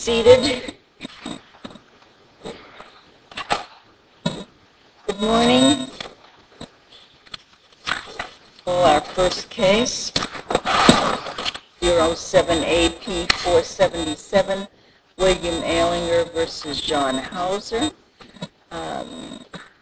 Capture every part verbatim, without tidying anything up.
seated. Good morning. Call our first case, zero seven A P four seventy-seven, William Ehlinger versus John Hauser. Um,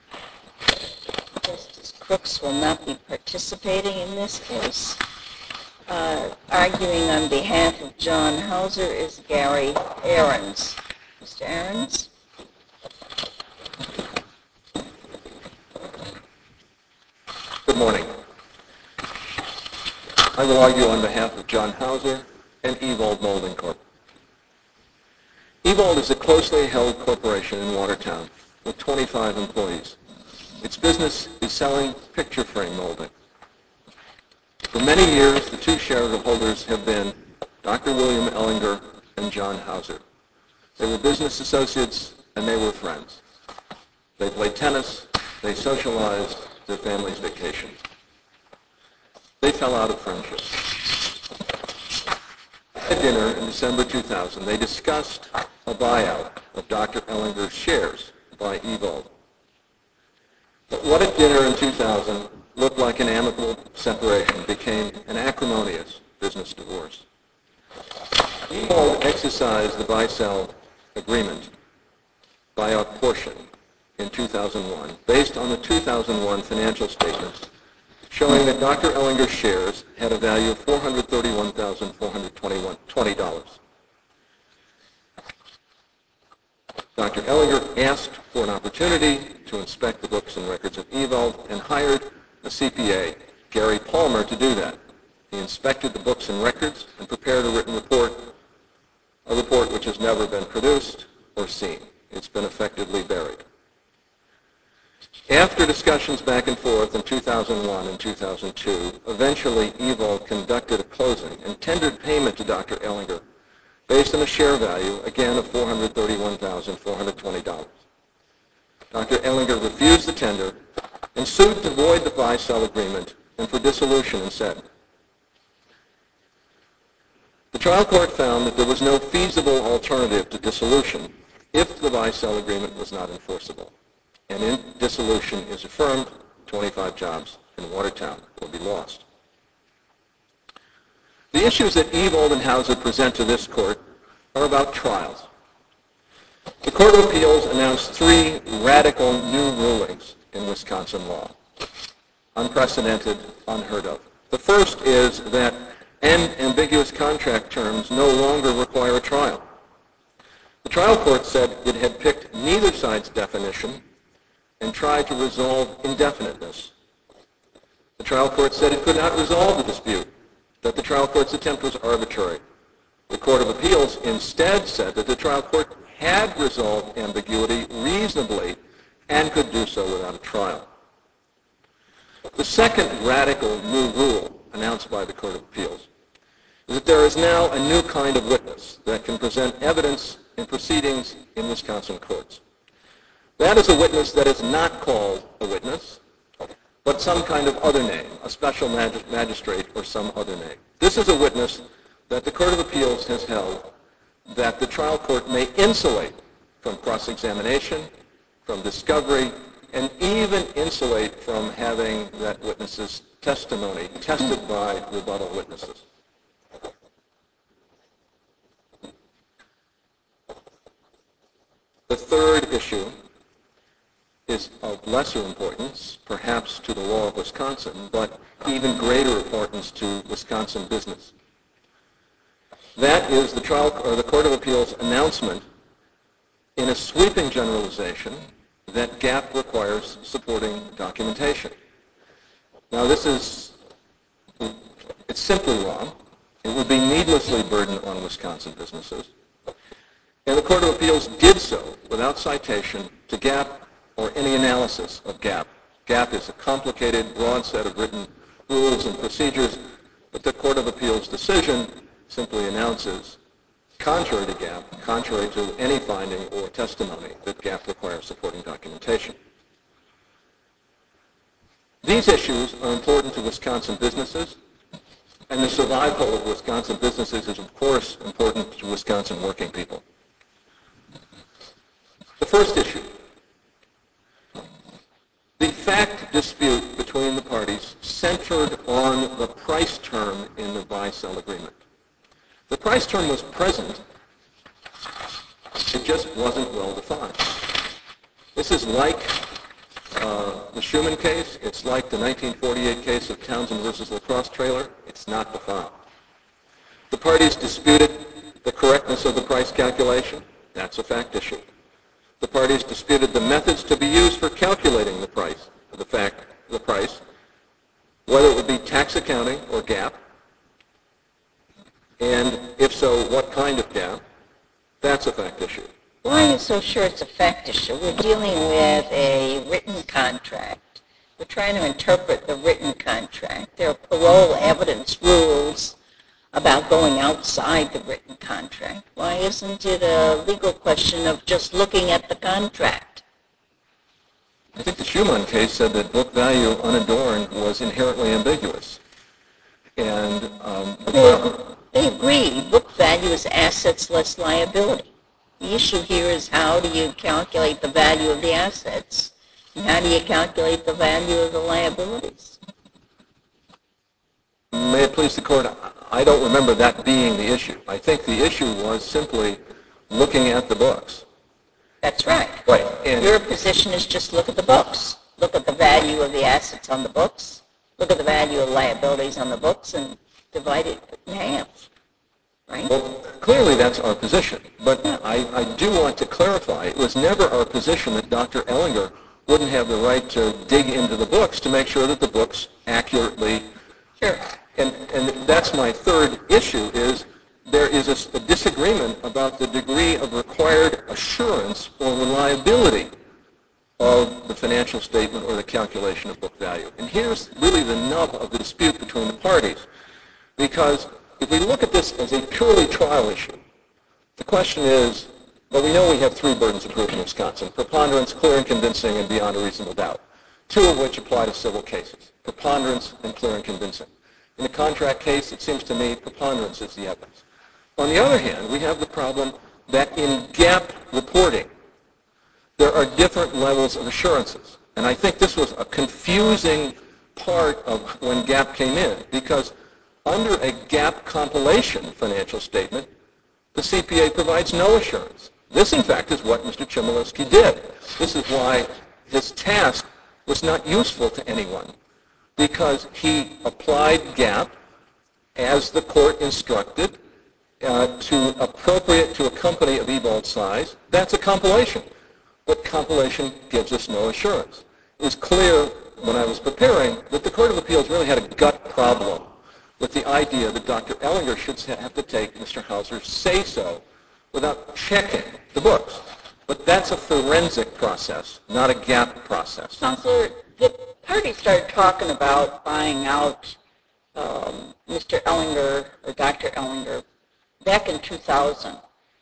Justice Crooks will not be participating in this case. Uh, arguing on behalf of John Hauser is Gary Ahrens. Mister Ahrens? Good morning. I will argue on behalf of John Hauser and Ewald Molding Corp. Ewald is a closely held corporation in Watertown with twenty-five employees. Its business is selling picture frame molding. For many years, the two shareholders have been Doctor William Ehlinger and John Hauser. They were business associates and they were friends. They played tennis, they socialized, their families vacationed. They fell out of friendship. At dinner in December two thousand, they discussed a buyout of Doctor Ehlinger's shares by Ewald. But what at dinner in two thousand looked like an amicable separation became an acrimonious business divorce. Ewald exercised the buy-sell agreement buyout portion in two thousand one based on the two thousand one financial statements showing that Doctor Ehlinger's shares had a value of four hundred thirty-one thousand four hundred twenty dollars. Doctor Ehlinger asked for an opportunity to inspect the books and records of Ewald and hired a C P A, Gary Palmer, to do that. He inspected the books and records and prepared a written report, a report which has never been produced or seen. It's been effectively buried. After discussions back and forth in two thousand one and two thousand two, eventually Ewald conducted a closing and tendered payment to Doctor Ehlinger based on a share value, again, of four hundred thirty-one thousand four hundred twenty dollars. Doctor Ehlinger refused the tender and sued to void the buy-sell agreement and for dissolution instead. The trial court found that there was no feasible alternative to dissolution if the buy-sell agreement was not enforceable. And in dissolution is affirmed, twenty-five jobs in Watertown will be lost. The issues that Ewald and Hauser present to this court are about trials. The Court of Appeals announced three radical new rulings in Wisconsin law, unprecedented, unheard of. The first is that ambiguous contract terms no longer require a trial. The trial court said it had picked neither side's definition and tried to resolve indefiniteness. The trial court said it could not resolve the dispute, that the trial court's attempt was arbitrary. The Court of Appeals instead said that the trial court had resolved ambiguity reasonably and could do so without a trial. The second radical new rule announced by the Court of Appeals is that there is now a new kind of witness that can present evidence in proceedings in Wisconsin courts. That is a witness that is not called a witness, but some kind of other name, a special mag- magistrate or some other name. This is a witness that the Court of Appeals has held that the trial court may insulate from cross-examination, from discovery, and even insulate from having that witness's testimony tested by rebuttal witnesses. The third issue is of lesser importance, perhaps to the law of Wisconsin, but even greater importance to Wisconsin business. That is the trial or the Court of Appeals announcement in a sweeping generalization that G A A P requires supporting documentation. Now this is, it's simply wrong. It would be needlessly burdened on Wisconsin businesses. And the Court of Appeals did so without citation to G A P or any analysis of G A P. G A P is a complicated, broad set of written rules and procedures, but the Court of Appeals decision simply announces, contrary to G A P, contrary to any finding or testimony, that G A P requires supporting documentation. These issues are important to Wisconsin businesses, and the survival of Wisconsin businesses is, of course, important to Wisconsin working people. first issue, the fact dispute between the parties centered on the price term in the buy-sell agreement. The price term was present, it just wasn't well defined. This is like uh, the Schuman case. It's like the nineteen forty-eight case of Townsend versus Lacrosse Trailer. It's not defined. The parties disputed the correctness of the price calculation. That's a fact issue. The parties disputed the methods to be used for calculating the price, the fact, the price, whether it would be tax accounting or GAAP, and if so, what kind of GAAP. That's a fact issue. Why are you so sure it's a fact issue? We're dealing with a written contract. We're trying to interpret the written contract. There are parole evidence rules about going outside the written contract. Why isn't it a legal question of just looking at the contract? I think the Schuman case said that book value unadorned was inherently ambiguous. And um, they, they agree. Book value is assets less liability. The issue here is how do you calculate the value of the assets, and how do you calculate the value of the liabilities? May it please the court, I don't remember that being the issue. I think the issue was simply looking at the books. That's right. Right. And your position is just look at the books. Look at the value of the assets on the books. Look at the value of liabilities on the books and divide it in half. Right? Well, clearly that's our position. But I, I do want to clarify, it was never our position that Doctor Ellinger wouldn't have the right to dig into the books to make sure that the books accurately. Sure. And, and that's my third issue is there is a, a disagreement about the degree of required assurance or reliability of the financial statement or the calculation of book value. And here's really the nub of the dispute between the parties. Because if we look at this as a purely trial issue, the question is, well, we know we have three burdens of proof in Wisconsin: preponderance, clear and convincing, and beyond a reasonable doubt, two of which apply to civil cases: preponderance and clear and convincing. In a contract case, it seems to me preponderance is the evidence. On the other hand, we have the problem that in GAAP reporting, there are different levels of assurances. And I think this was a confusing part of when GAAP came in, because under a GAAP compilation financial statement, the C P A provides no assurance. This, in fact, is what Mister Chmielewski did. This is why his task was not useful to anyone, because he applied GAAP as the court instructed uh, to appropriate to a company of Ebold size. That's a compilation. But compilation gives us no assurance. It was clear when I was preparing that the Court of Appeals really had a gut problem with the idea that Doctor Ellinger should have to take Mister Hauser's say-so without checking the books. But that's a forensic process, not a GAAP process. Counselor, the party started talking about buying out um, Mister Ellinger or Doctor Ellinger back in two thousand.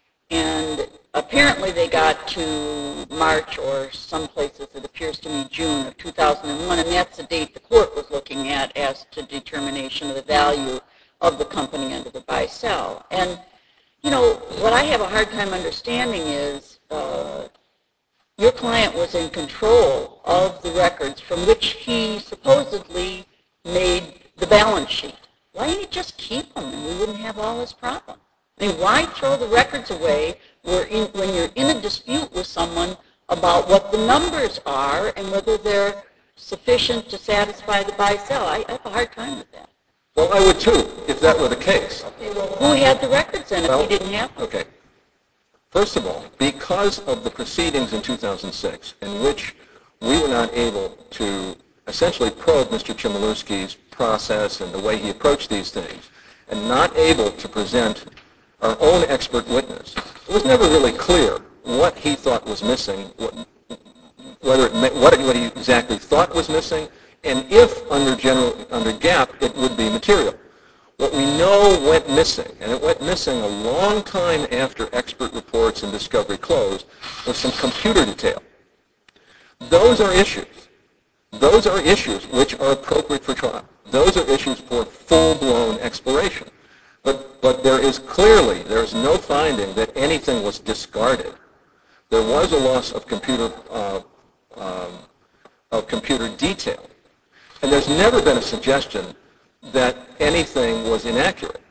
And apparently they got to March, or some places it appears to me June of two thousand one, and that's the date the court was looking at as to determination of the value of the company under the buy-sell. And, you know, what I have a hard time understanding is uh, your client was in control of the records from which he supposedly made the balance sheet. Why didn't he just keep them and we wouldn't have all this problem? I mean, why throw the records away in, when you're in a dispute with someone about what the numbers are and whether they're sufficient to satisfy the buy-sell? I, I have a hard time with that. Well, I would too, if that were the case. Okay, well, who had the records then if well, he didn't have them? Okay. First of all, because of the proceedings in two thousand six in which we were not able to essentially probe Mister Chmielewski's process and the way he approached these things, and not able to present our own expert witness, it was never really clear what he thought was missing, what, whether it meant, what, what he exactly thought was missing, and if under general under GAAP it would be material. What we know went missing, and it went missing a long time after expert reports and discovery closed, was some computer detail. Those are issues. Those are issues which are appropriate for trial. Those are issues for full-blown exploration. But, but there is clearly, there is no finding that anything was discarded. there was a loss of computer uh, um, of computer detail. And there's never been a suggestion that anything was inaccurate.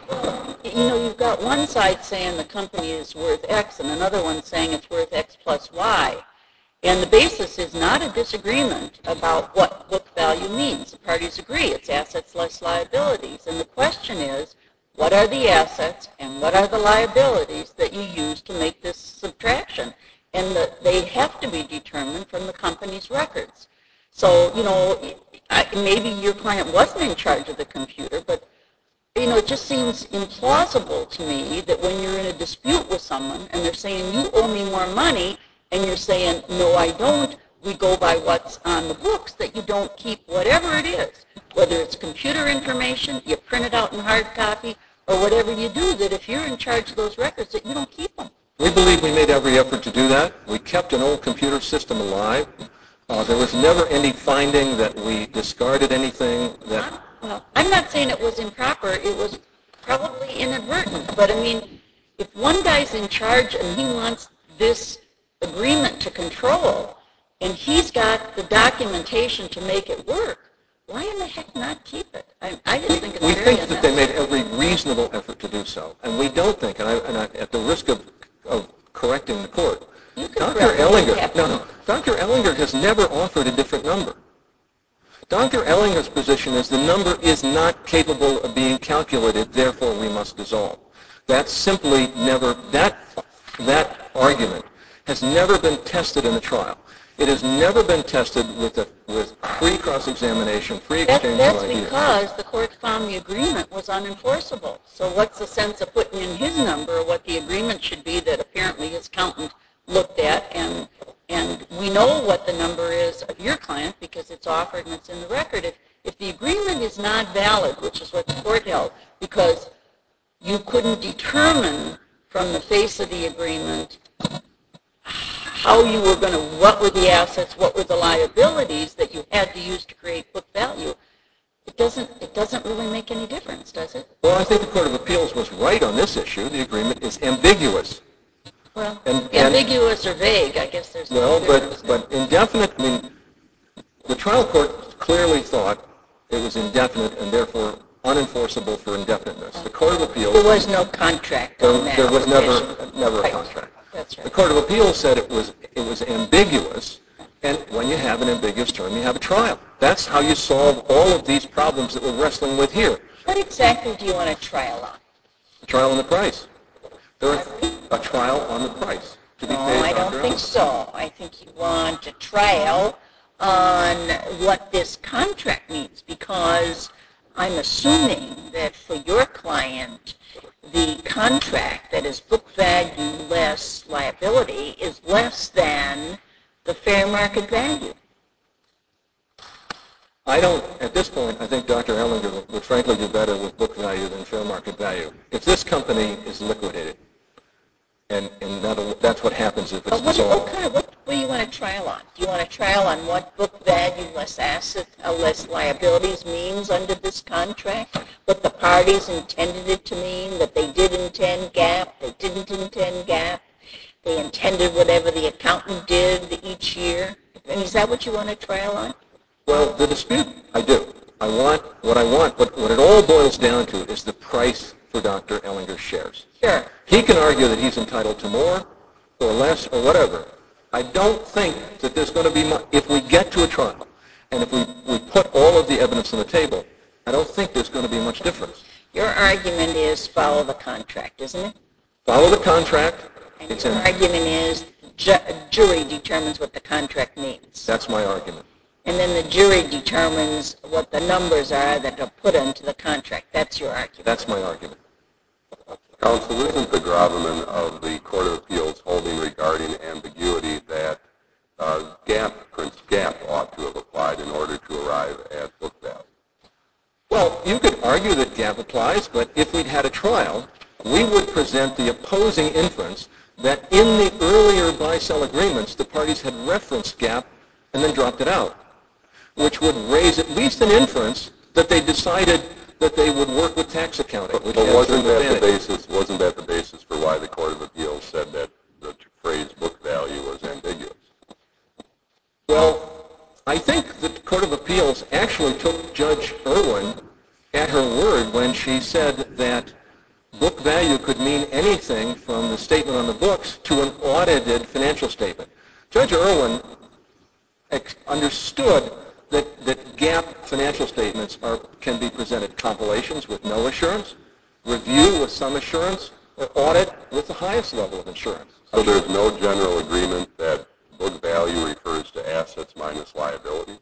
You know, you've got one side saying the company is worth X and another one saying it's worth X plus Y. And the basis is not a disagreement about what book value means. The parties agree it's assets less liabilities. And the question is, what are the assets and what are the liabilities that you use to make this subtraction? And the, they have to be determined from the company's records. So, you know, I, maybe your client wasn't in charge of the computer, but, you know, it just seems implausible to me that when you're in a dispute with someone and they're saying, you owe me more money, and you're saying, no, I don't, we go by what's on the books, that you don't keep whatever it is, whether it's computer information, you print it out in hard copy, or whatever you do, that if you're in charge of those records, that you don't keep them. We believe we made every effort to do that. We kept an old computer system alive. Uh, there was never any finding that we discarded anything that... Well, I'm not saying it was improper. It was probably inadvertent. But, I mean, if one guy's in charge and he wants this agreement to control, and he's got the documentation to make it work, why in the heck not keep it? I, I just think it's we very think that they made every reasonable effort to do so. And we don't think, and, I, and I, at the risk of, of correcting the court, Doctor Ellinger, no, no, Doctor Ellinger has never offered a different number. Doctor Ellinger's position is the number is not capable of being calculated, therefore we must dissolve. That's simply never, that, that argument has never been tested in a trial. It has never been tested with a, with free cross-examination, free exchange that, of ideas. That's because the court found the agreement was unenforceable. So what's the sense of putting in his number or what the agreement should be that apparently his accountant looked at, and and we know what the number is of your client because it's offered and it's in the record. If, if the agreement is not valid, which is what the court held, because you couldn't determine from the face of the agreement how you were going to, what were the assets, what were the liabilities that you had to use to create book value, it doesn't, it doesn't really make any difference, does it? Well, I think the Court of Appeals was right on this issue. The agreement is ambiguous. Well, and, ambiguous and, or vague, I guess there's well, no but, but indefinite, I mean, the trial court clearly thought it was indefinite and therefore unenforceable for indefiniteness. The Court of Appeals... There was no contract there, on that. There was never, never right. a contract. That's right. The Court of Appeals said it was, it was ambiguous, and when you have an ambiguous term, you have a trial. That's how you solve all of these problems that we're wrestling with here. What exactly do you want a trial on? A trial on the price. There is a trial on the price. To be no, paid I don't think so. I think you want a trial on what this contract means, because I'm assuming that for your client, the contract that is book value less liability is less than the fair market value. I don't, at this point, I think Doctor Ellinger would frankly do better with book value than fair market value. If this company is liquidated, and, and that'll, that's what happens if it's what, dissolved. What, kind of, what, what do you want a trial on? Do you want a trial on what book value less asset, uh, less liabilities means under this contract? What the parties intended it to mean, that they did intend GAAP, they didn't intend GAAP, they intended whatever the accountant did each year? And is that what you want a trial on? Well, the dispute, I do. I want, what I want, but what it all boils down to is the price for Doctor Ellinger's shares. Sure. He can argue that he's entitled to more or less or whatever. I don't think that there's going to be much, if we get to a trial, and if we, we put all of the evidence on the table, I don't think there's going to be much difference. Your argument is follow the contract, isn't it? Follow the contract. And it's your in, argument is ju- jury determines what the contract means. That's my argument. And then the jury determines what the numbers are that are put into the contract. That's your argument. That's my argument. Counsel, isn't the gravamen of the Court of Appeals holding regarding ambiguity that uh, GAAP, Prince GAAP ought to have applied in order to arrive at book value? Well, you could argue that GAAP applies, but if we'd had a trial, we would present the opposing inference that in the earlier buy-sell agreements, the parties had referenced GAAP and then dropped it out, which would raise at least an inference that they decided that they would work with tax accounting. But, but wasn't that the basis? Wasn't that the basis for why the Court of Appeals said that the phrase book value was ambiguous. Well, I think the Court of Appeals actually took Judge Irwin at her word when she said that book value could mean anything from the statement on the books to an audited financial statement. Judge Irwin ex- understood that, that GAAP financial statements are, can be presented compilations with no assurance, review with some assurance, or audit with the highest level of assurance. So there's no general agreement that book value refers to assets minus liabilities?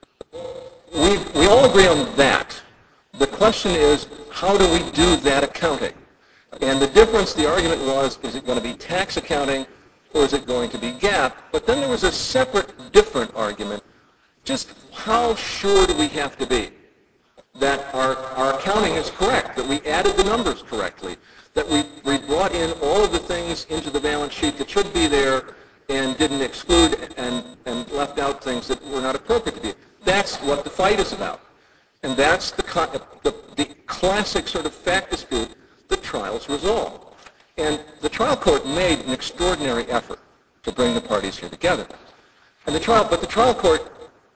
We, we all agree on that. The question is, how do we do that accounting? And the difference, the argument was, is it going to be tax accounting or is it going to be GAAP? But then there was a separate, different argument. Just how sure do we have to be that our, our accounting is correct, that we added the numbers correctly, that we, we brought in all of the things into the balance sheet that should be there and didn't exclude and, and left out things that were not appropriate to be. That's what the fight is about. And that's the, the, the classic sort of fact dispute that trials resolve. And the trial court made an extraordinary effort to bring the parties here together. And the trial, but the trial court,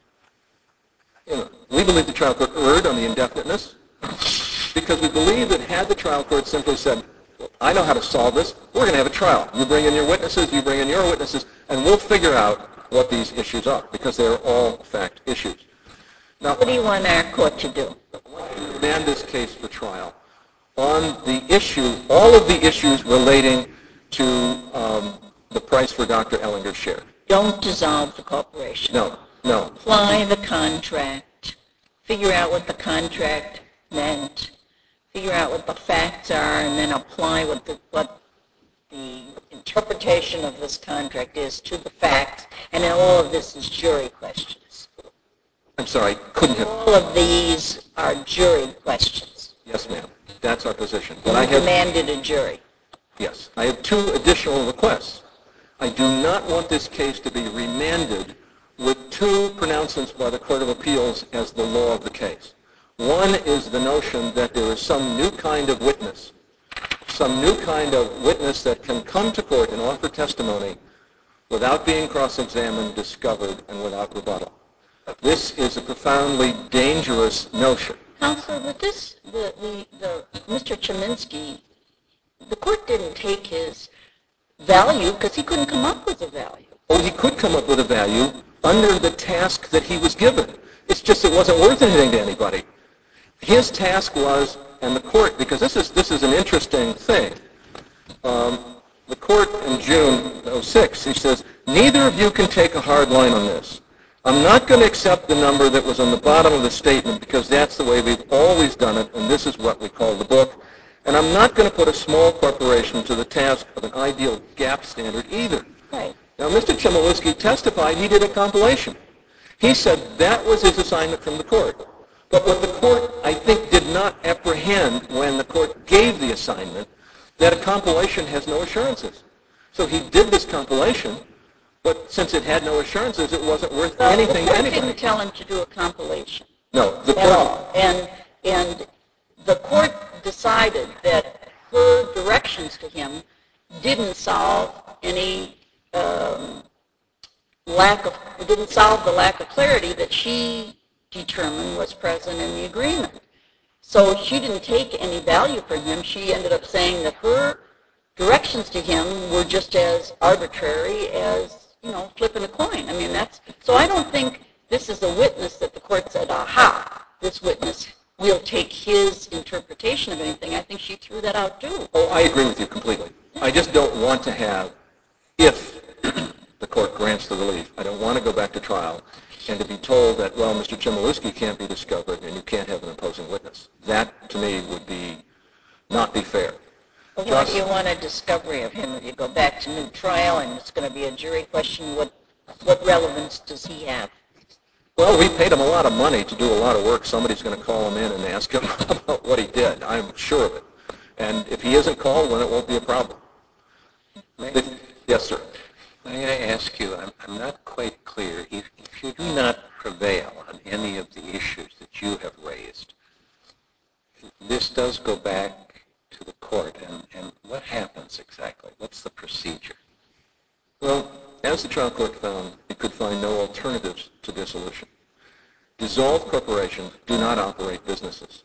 you know, we believe the trial court erred on the indefiniteness because we believe that had the trial court simply said, I know how to solve this, we're going to have a trial. You bring in your witnesses, you bring in your witnesses, and we'll figure out what these issues are because they're all fact issues. Now, what do you want our court to do? Demand this case for trial on the issue, all of the issues relating to um, the price for Doctor Ellinger's share. Don't dissolve the corporation. No, no. Apply the contract. Figure out what the contract meant. Figure out what the facts are, and then apply what the, what the interpretation of this contract is to the facts. And then all of this is jury questions. I'm sorry, couldn't have. All of these are jury questions. Yes, ma'am. That's our position. But You I have demanded a jury. Yes. I have two additional requests. I do not want this case to be remanded with two pronouncements by the Court of Appeals as the law of the case. One is the notion that there is some new kind of witness, some new kind of witness that can come to court and offer testimony without being cross-examined, discovered, and without rebuttal. This is a profoundly dangerous notion. Counselor, with this, the, the, the Mister Cheminsky, the court didn't take his value because he couldn't come up with a value. Oh, he could come up with a value under the task that he was given. It's just it wasn't worth anything to anybody. His task was, and the court, because this is this is an interesting thing. Um, the court in June of oh six, he says, neither of you can take a hard line on this. I'm not going to accept the number that was on the bottom of the statement because that's the way we've always done it, and this is what we call the book. And I'm not going to put a small corporation to the task of an ideal GAAP standard either. Right. Now, Mister Chmielewski testified he did a compilation. He said that was his assignment from the court. But what the court, I think, did not apprehend when the court gave the assignment, that a compilation has no assurances. So he did this compilation, but since it had no assurances, it wasn't worth Well, anything the to court anybody. didn't tell him to do a compilation No, the at court. all. And, and the court decided that her directions to him didn't solve any um, lack of, didn't solve the lack of clarity that she determined was present in the agreement. So she didn't take any value from him. She ended up saying that her directions to him were just as arbitrary as, you know, flipping a coin. I mean, that's, so I don't think this is a witness that the court said, aha, this witness, we'll take his interpretation of anything. I think she threw that out too. Oh, I agree with you completely. I just don't want to have, if the court grants the relief, I don't want to go back to trial and to be told that, well, Mister Chmielewski can't be discovered and you can't have an opposing witness. That, to me, would be not be fair. Well, why do you want a discovery of him? If you go back to new trial and it's going to be a jury question, what, what relevance does he have? Well, we paid him a lot of money to do a lot of work. Somebody's going to call him in and ask him about what he did. I'm sure of it. And if he isn't called, then it won't be a problem. If, yes, sir. May I ask you, I'm, I'm not quite clear, if, if you do not prevail on any of the issues that you have raised, this does go back to the court, and, and what happens exactly? What's the procedure? Well, found it could find no alternatives to dissolution. Dissolved corporations do not operate businesses.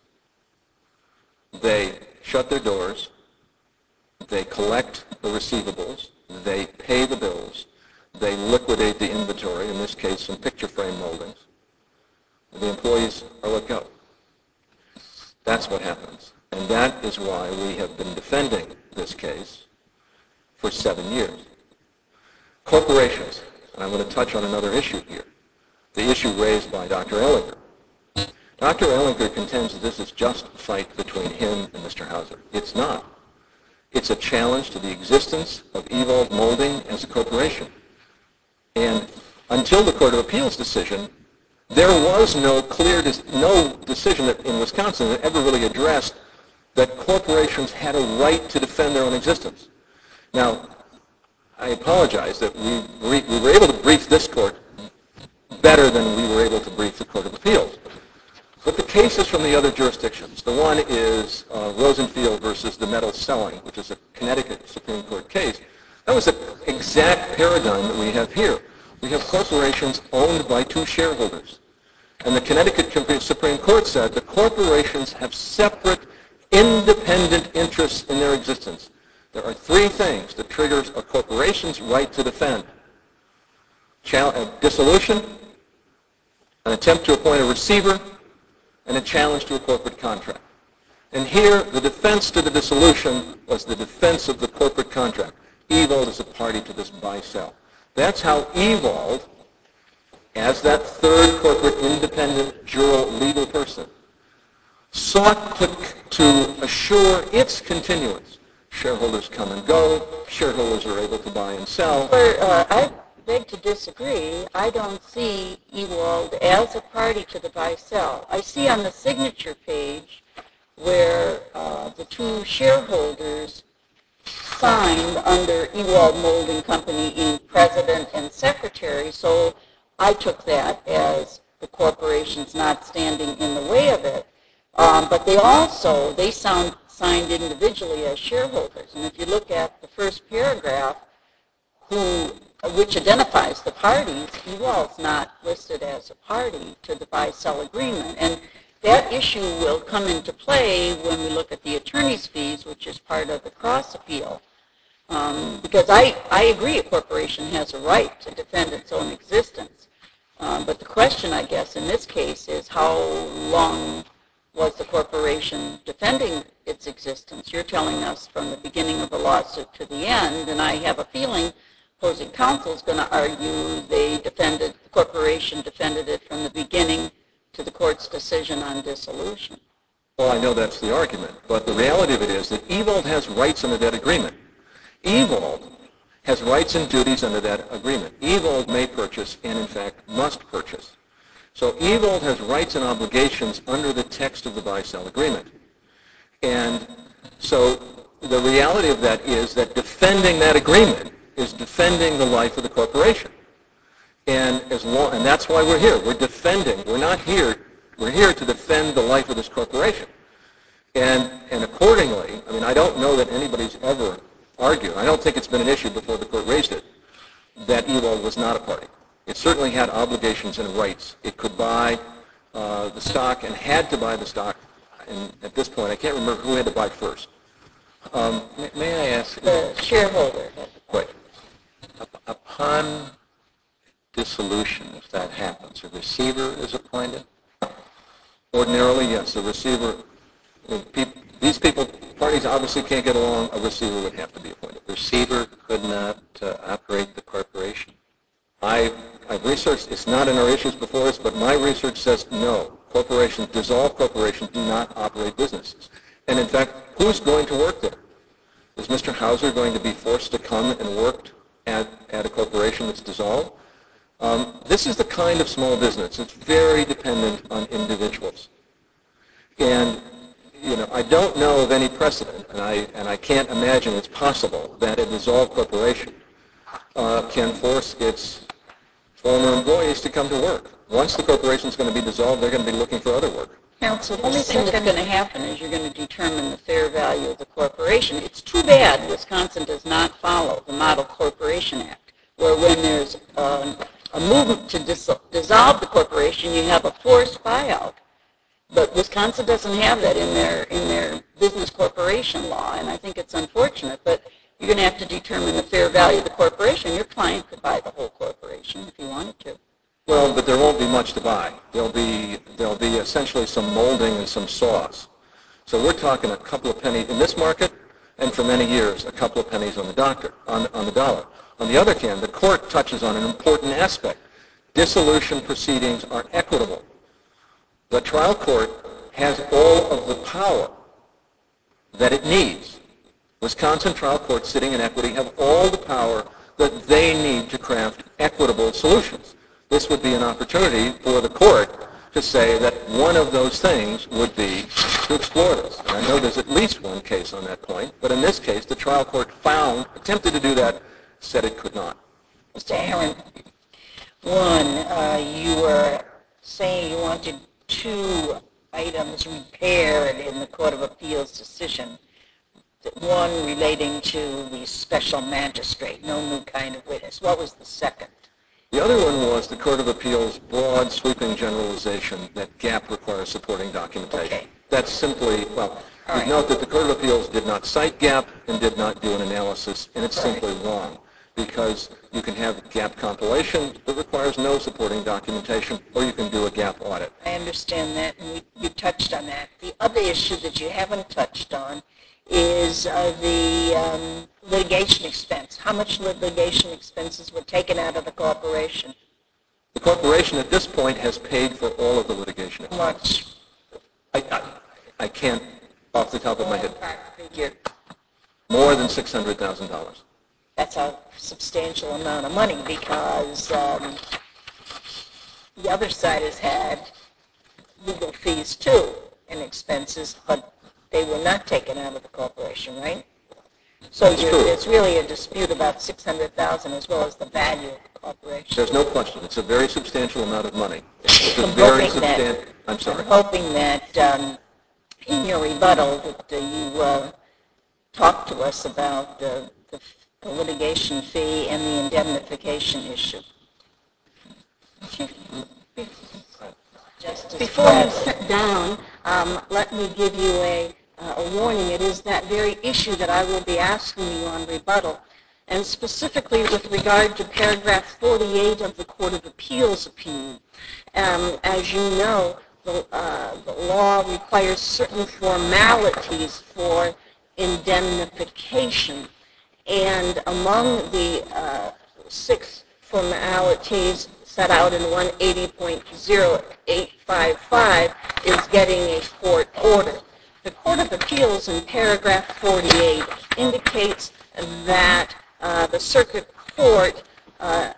They shut their doors, they collect the receivables, they pay the bills, they liquidate the inventory, in this case some picture frame moldings. The employees are let go. That's what happens. And that is why we have been defending this case for seven years. Corporations, and I'm going to touch on another issue here, the issue raised by Doctor Ellinger. Doctor Ellinger contends that this is just a fight between him and Mister Hauser. It's not. It's a challenge to the existence of Evolve Molding as a corporation. And until the Court of Appeals decision, there was no clear, no decision in Wisconsin that ever really addressed that corporations had a right to defend their own existence. Now, I apologize that we, we were able to brief this court better than we were able to brief the Court of Appeals. But the cases from the other jurisdictions, the one is uh, Rosenfield versus the Metal Selling, which is a Connecticut Supreme Court case. That was the exact paradigm that we have here. We have corporations owned by two shareholders. And the Connecticut Supreme Court said the corporations have separate, independent interests in their existence. There are three things that triggers a corporation's right to defend. Chal- dissolution, an attempt to appoint a receiver, and a challenge to a corporate contract. And here, the defense to the dissolution was the defense of the corporate contract. Evolve is a party to this buy-sell. That's how Evolve, as that third corporate independent juror legal person, sought to, to assure its continuance. Shareholders come and go. Shareholders are able to buy and sell. But, uh, I beg to disagree. I don't see Ewald as a party to the buy-sell. I see on the signature page where uh, the two shareholders signed under Ewald Molding Company, Incorporated, president and secretary, so I took that as the corporation's not standing in the way of it. Um, but they also, they sound, signed individually as shareholders. And if you look at the first paragraph, who, which identifies the parties, Ewald's not listed as a party to the buy-sell agreement. And that issue will come into play when we look at the attorney's fees, which is part of the cross-appeal. Um, because I, I agree a corporation has a right to defend its own existence. Um, but the question, I guess, in this case is how long was the corporation defending its existence? You're telling us from the beginning of the lawsuit to the end, and I have a feeling opposing counsel is going to argue they defended, the corporation defended it from the beginning to the court's decision on dissolution. Well, I know that's the argument, but the reality of it is that Evolve has rights under that agreement. Evolve has rights and duties under that agreement. Evolve may purchase and, in fact, must purchase. So Evolve has rights and obligations under the text of the buy-sell agreement. And so the reality of that is that defending that agreement is defending the life of the corporation. And as long, and that's why we're here. We're defending. We're not here. We're here to defend the life of this corporation. And, and accordingly, I mean, I don't know that anybody's ever argued, I don't think it's been an issue before the court raised it, that Evolve was not a party. It certainly had obligations and rights. It could buy uh, the stock and had to buy the stock. And at this point, I can't remember who had to buy first. Um, May, may I ask? The shareholder. Right. Up, upon dissolution, if that happens, a receiver is appointed? Ordinarily, yes. The receiver, these people, parties obviously can't get along. A receiver would have to be appointed. The receiver could not uh, operate the corporation? I, I've researched, it's not in our issues before us, but my research says no. Corporations, dissolved corporations do not operate businesses. And in fact, who's going to work there? Is Mister Hauser going to be forced to come and work at, at a corporation that's dissolved? Um, this is the kind of small business. It's very dependent on individuals. And, you know, I don't know of any precedent, and I, and I can't imagine it's possible that a dissolved corporation uh, can force its former employees to come to work. Once the corporation is going to be dissolved, they're going to be looking for other work. Counsel, the only thing that's going to happen is you're going to determine the fair value of the corporation. It's too bad Wisconsin does not follow the Model Corporation Act, where when there's um, a movement to dis- dissolve the corporation, you have a forced buyout. But Wisconsin doesn't have that in their in their business corporation law, and I think it's unfortunate. But you're going to have to determine the fair value of the corporation. Your client could buy the whole corporation if he wanted to. Well, but there won't be much to buy. There'll be there'll be essentially some molding and some saws. So we're talking a couple of pennies in this market, and for many years, a couple of pennies on the doctor on on the dollar. On the other hand, the court touches on an important aspect. Dissolution proceedings are equitable. The trial court has all of the power that it needs. Wisconsin trial courts sitting in equity have all the power that they need to craft equitable solutions. This would be an opportunity for the court to say that one of those things would be to explore this. And I know there's at least one case on that point, but in this case, the trial court found, attempted to do that, said it could not. Mister Aaron, one, uh, you were saying you wanted two items repaired in the Court of Appeals decision. One relating to the special magistrate, no new kind of witness. What was the second? The other one was the Court of Appeals' broad, sweeping generalization that GAP requires supporting documentation. Okay. That's simply, well, All you right. note that the Court of Appeals did not cite GAP and did not do an analysis, and it's All right. simply wrong, because you can have GAP compilation that requires no supporting documentation, or you can do a GAP audit. I understand that, and we, you touched on that. The other issue that you haven't touched on is uh, the um, litigation expense. How much litigation expenses were taken out of the corporation? The corporation at this point has paid for all of the litigation. How much? I, I, I can't, off the top of my head, Figure. more than six hundred thousand dollars. That's a substantial amount of money because um, the other side has had legal fees too and expenses, but they were not taken out of the corporation, right? So That's you're, true. there's really a dispute about six hundred thousand dollars as well as the value of the corporation. There's no question. It's a very substantial amount of money. It's a I'm very hoping that- substantial, I'm sorry. I'm hoping that um, in your rebuttal that uh, you uh, talk to us about uh, the, the litigation fee and the indemnification issue. Justice Before you Bradley. sit down, um, let me give you a, uh, a warning. It is that very issue that I will be asking you on rebuttal, and specifically with regard to paragraph forty-eight of the Court of Appeals opinion. Um, as you know, the, uh, the law requires certain formalities for indemnification, and among the uh, six formalities set out in one eighty point oh eight five five is getting a court order. The Court of Appeals in paragraph forty-eight indicates that uh, the circuit court uh,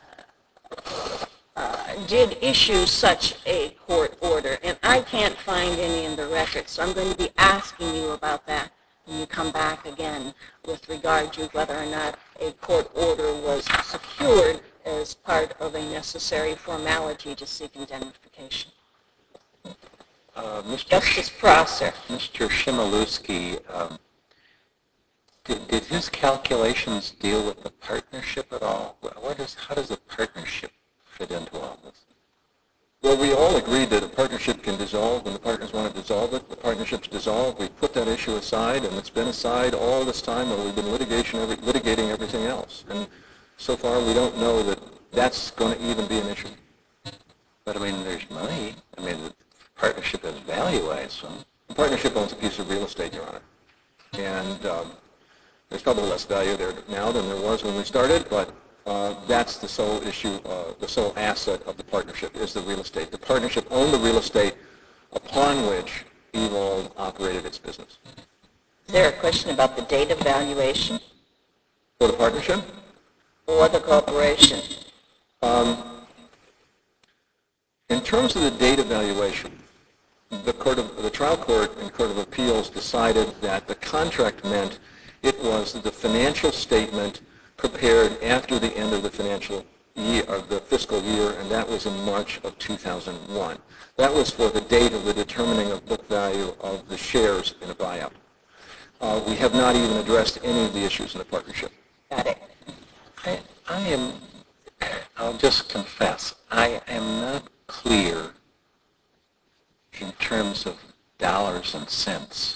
uh, did issue such a court order, and I can't find any in the record, so I'm going to be asking you about that when you come back again with regard to whether or not a court order was secured as part of a necessary formality to seek indemnification. Uh, Mister Justice Prosser. Mister Shimolewski, um, did, did his calculations deal with the partnership at all? What is, how does a partnership fit into all this? Well, we all agreed that a partnership can dissolve when the partners want to dissolve it. The partnership's dissolved. We put that issue aside, and it's been aside all this time while we've been litigation, every, litigating everything else. And so far, we don't know that that's going to even be an issue. But, I mean, there's money. I mean, the partnership has value, I assume. The partnership owns a piece of real estate, Your Honor. And um, there's probably less value there now than there was when we started, but uh, that's the sole issue, uh, the sole asset of the partnership is the real estate. The partnership owned the real estate upon which Evolve operated its business. Is there a question about the date of valuation For the partnership, or the corporation? um, in terms of the date of valuation, the, court of, the trial court and Court of Appeals decided that the contract meant it was the financial statement prepared after the end of the financial year, of the fiscal year, and that was in March of two thousand one. That was for the date of the determining of book value of the shares in a buyout. Uh, we have not even addressed any of the issues in the partnership. Got it. I, I am I'll just confess, I am not clear in terms of dollars and cents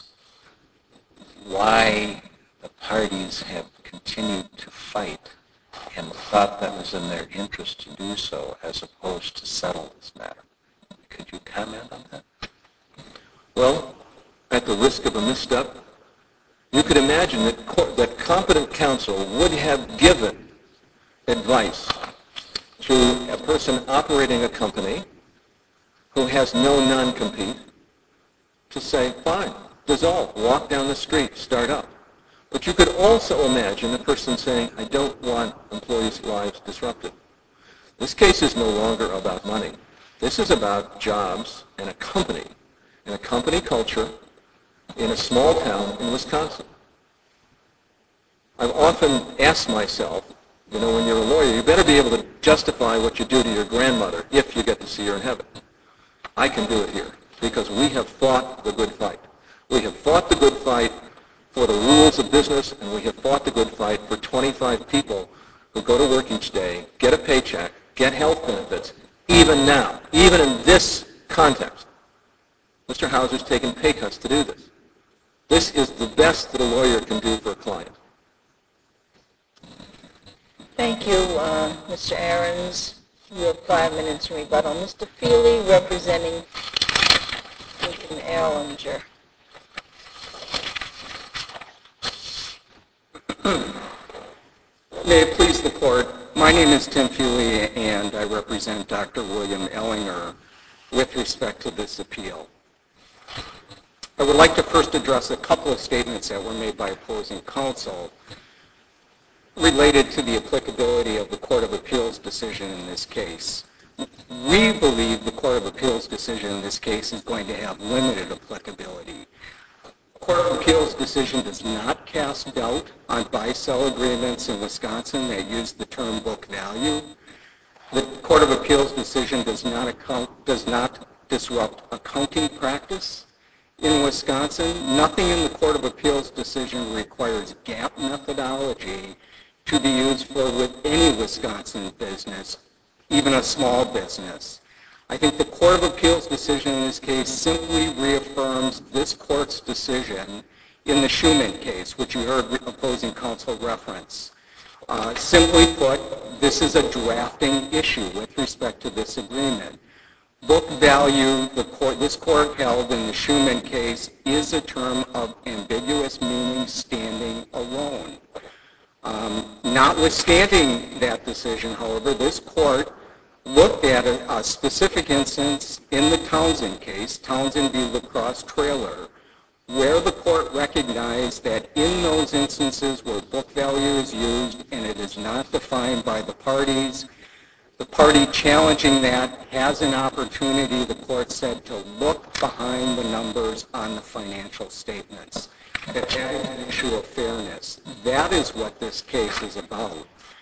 why the parties have continued to fight and thought that was in their interest to do so as opposed to settle this matter. Could you comment on that? Well, at the risk of a misstep, you could imagine that, co- that competent counsel would have given advice to a person operating a company who has no non-compete to say, fine, dissolve, walk down the street, start up. But you could also imagine a person saying, I don't want employees' lives disrupted. This case is no longer about money. This is about jobs and a company, and a company culture in a small town in Wisconsin. I've often asked myself, you know, when you're a lawyer, you better be able to justify what you do to your grandmother if you get to see her in heaven. I can do it here because we have fought the good fight. We have fought the good fight for the rules of business, and we have fought the good fight for twenty-five people who go to work each day, get a paycheck, get health benefits, even now, even in this context. Mister Hauser's taken pay cuts to do this. This is the best that a lawyer can do for a client. Thank you, uh, Mister Ahrens. You have five minutes to rebuttal. Mister Feely, representing Lincoln Erlanger. May it please the Court, my name is Tim Feely, and I represent Doctor William Ellinger with respect to this appeal. I would like to first address a couple of statements that were made by opposing counsel related to the applicability of the Court of Appeals decision in this case. We believe the Court of Appeals decision in this case is going to have limited applicability. The Court of Appeals decision does not cast doubt on buy-sell agreements in Wisconsin that use the term book value. The Court of Appeals decision does not, account, does not disrupt accounting practice in Wisconsin. Nothing in the Court of Appeals decision requires GAAP methodology to be used for with any Wisconsin business, even a small business. I think the Court of Appeals decision in this case simply reaffirms this court's decision in the Schumann case, which you heard opposing counsel reference. Uh, simply put, this is a drafting issue with respect to this agreement. Book value, the court, this court held in the Schumann case, is a term of ambiguous meaning standing alone. Um, notwithstanding that decision, however, this court looked at a, a specific instance in the Townsend case, Townsend v. Lacrosse Trailer, where the court recognized that in those instances where book value is used and it is not defined by the parties, the party challenging that has an opportunity, the court said, to look behind the numbers on the financial statements. That that is an issue of fairness. That is what this case is about.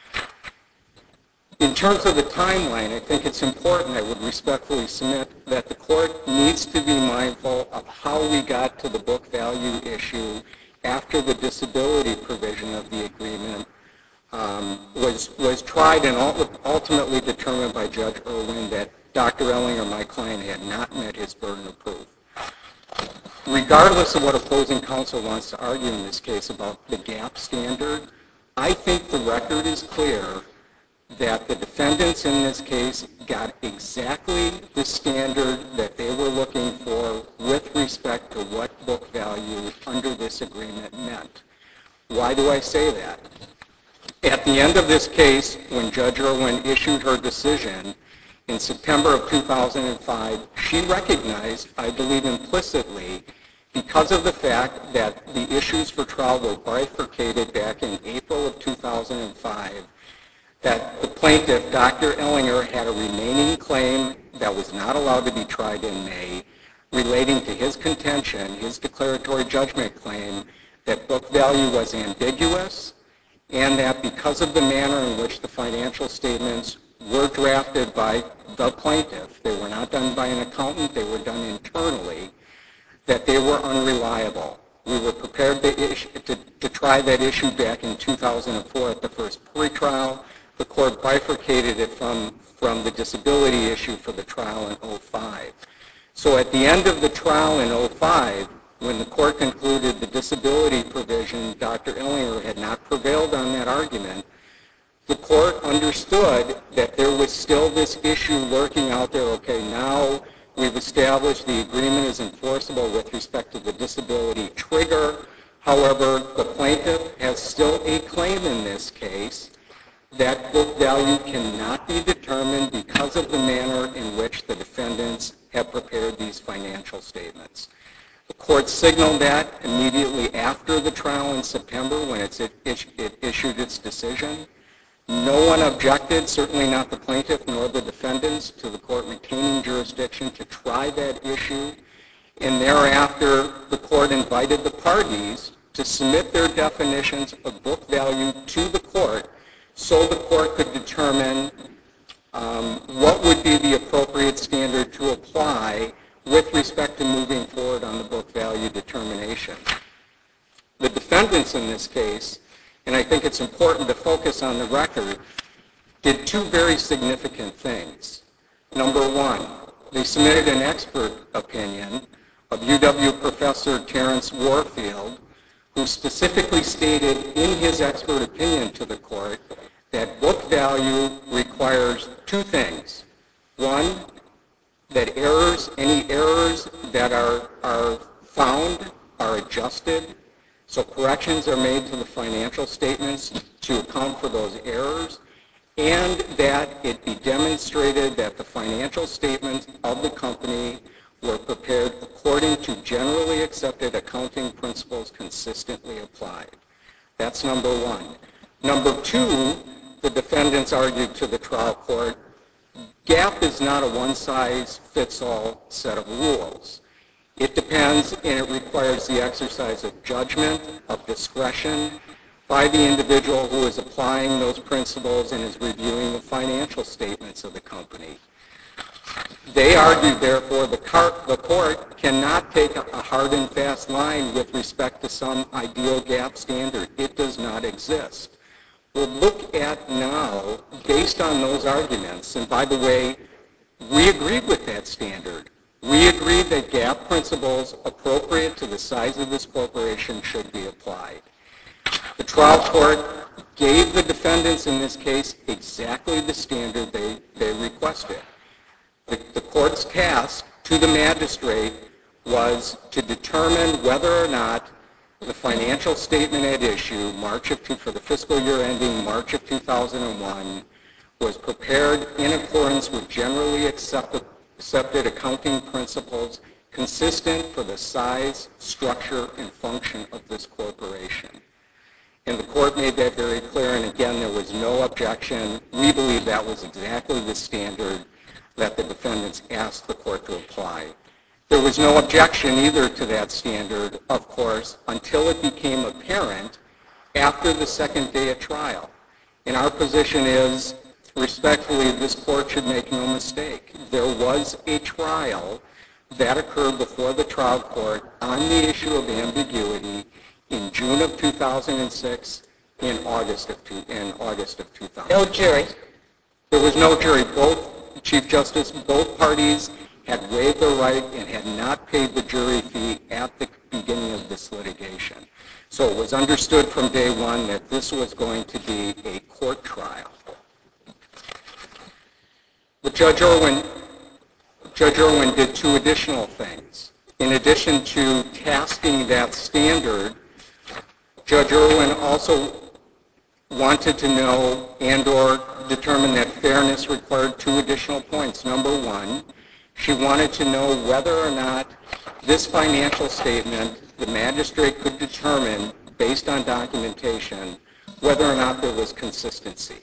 In terms of the timeline, I think it's important, I would respectfully submit, that the court needs to be mindful of how we got to the book value issue after the disability provision of the agreement um, was, was tried and ultimately determined by Judge Irwin that Doctor Ellinger, my client, had not met his burden of proof. Regardless of what opposing counsel wants to argue in this case about the GAAP standard, I think the record is clear that the defendants in this case got exactly the standard that they were looking for with respect to what book value under this agreement meant. Why do I say that? At the end of this case, when Judge Irwin issued her decision in September of two thousand five, she recognized, I believe implicitly, because of the fact that the issues for trial were bifurcated back in April of two thousand five, that the plaintiff, Doctor Ellinger, had a remaining claim that was not allowed to be tried in May relating to his contention, his declaratory judgment claim, that book value was ambiguous and that because of the manner in which the financial statements were drafted by the plaintiff, they were not done by an accountant, they were done internally, that they were unreliable. We were prepared to, issue, to, to try that issue back in two thousand four at the first pre-trial. the court bifurcated it from, from the disability issue for the trial in oh five. So at the end of the trial in oh five, when the court concluded the disability provision, Doctor Ellinger had not prevailed on that argument, the court understood that there was still this issue lurking out there. Okay, now we've established the agreement is enforceable with respect to the disability trigger. However, the plaintiff has still a claim in this case that book value cannot be determined because of the manner in which the defendants have prepared these financial statements. The court signaled that immediately after the trial in September when it's, it, it issued its decision. No one objected, certainly not the plaintiff nor the defendants, to the court retaining jurisdiction to try that issue. And thereafter, the court invited the parties to submit their definitions of book value to the court so the court could determine um, what would be the appropriate standard to apply with respect to moving forward on the book value determination. The defendants in this case, and I think it's important to focus on the record, did two very significant things. Number one, they submitted an expert opinion of U W professor Terrence Warfield, who specifically stated in his expert opinion to the court that book value requires two things. One, that errors, any errors that are, are found are adjusted. So corrections are made to the financial statements to account for those errors, and that it be demonstrated that the financial statements of the company were prepared according to generally accepted accounting principles consistently applied. That's number one. Number two, the defendants argued to the trial court, GAAP is not a one-size-fits-all set of rules. It depends and it requires the exercise of judgment, of discretion by the individual who is applying those principles and is reviewing the financial statements of the company. They argued, therefore, the, car- the court cannot take a, a hard and fast line with respect to some ideal GAAP standard. It does not exist. We'll look at now, based on those arguments, and by the way, we agreed with that standard. We agreed that GAAP principles appropriate to the size of this corporation should be applied. The trial court gave the defendants in this case exactly the standard they, they requested. The, the court's task to the magistrate was to determine whether or not the financial statement at issue, March of two, for the fiscal year ending March of two thousand one, was prepared in accordance with generally accepted, accepted accounting principles consistent for the size, structure, and function of this corporation. And the court made that very clear, and again, there was no objection. We believe that was exactly the standard that the defendants asked the court to apply. There was no objection either to that standard, of course, until it became apparent after the second day of trial. And our position is, respectfully, this court should make no mistake. There was a trial that occurred before the trial court on the issue of ambiguity in June of two thousand six and August of, two, and August of two thousand. No jury. There was no jury. Both, Chief Justice, both parties had waived their right and had not paid the jury fee at the beginning of this litigation. So it was understood from day one that this was going to be a court trial. But Judge Irwin, Judge Irwin did two additional things. In addition to tasking that standard, Judge Irwin also wanted to know and or determine that fairness required two additional points. Number one, she wanted to know whether or not this financial statement, the magistrate could determine, based on documentation, whether or not there was consistency.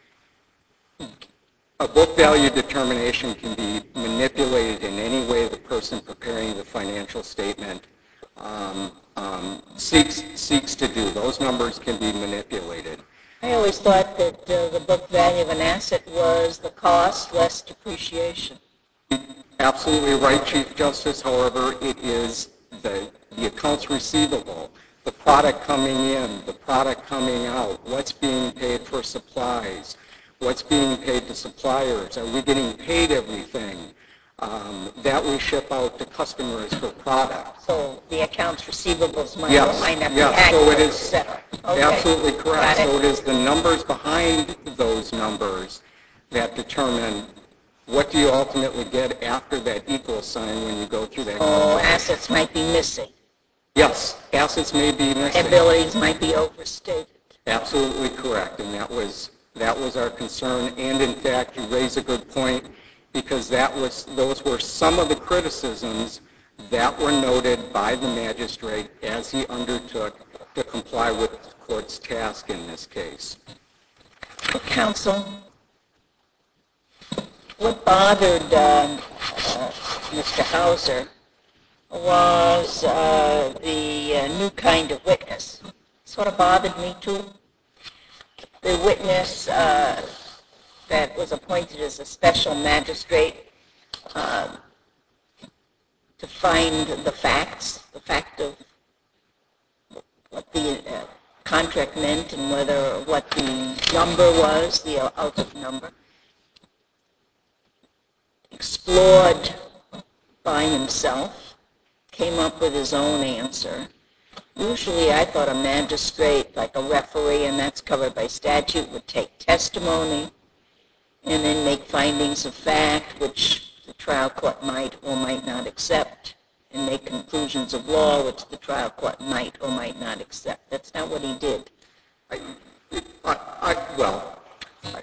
A book value determination can be manipulated in any way the person preparing the financial statement um, um, seeks, seeks to do. Those numbers can be manipulated. I always thought that uh, the book value of an asset was the cost less depreciation. Absolutely right, Chief Justice. However, it is the, the accounts receivable, the product coming in, the product coming out, what's being paid for supplies, what's being paid to suppliers, are we getting paid everything um, that we ship out to customers for product. So the accounts receivables might Yes, or might not yes, be accurate, so it is et cetera. Okay. absolutely correct. Got it. So it is the numbers behind those numbers that determine what do you ultimately get after that equal sign when you go through that. Oh, assets might be missing. Yes, assets may be missing. Liabilities might be overstated. Absolutely correct, and that was that was our concern. And in fact, you raise a good point, because that was those were some of the criticisms that were noted by the magistrate as he undertook to comply with the court's task in this case. Counsel, what bothered uh, uh, Mister Hauser was uh, the uh, new kind of witness. Sort of bothered me too. The witness uh, that was appointed as a special magistrate uh, to find the facts, the fact of what the uh, contract meant and whether what the number was, the output number, explored by himself, came up with his own answer. Usually I thought a magistrate, like a referee, and that's covered by statute, would take testimony and then make findings of fact, which the trial court might or might not accept, and make conclusions of law, which the trial court might or might not accept. That's not what he did. I, I, I, well, I,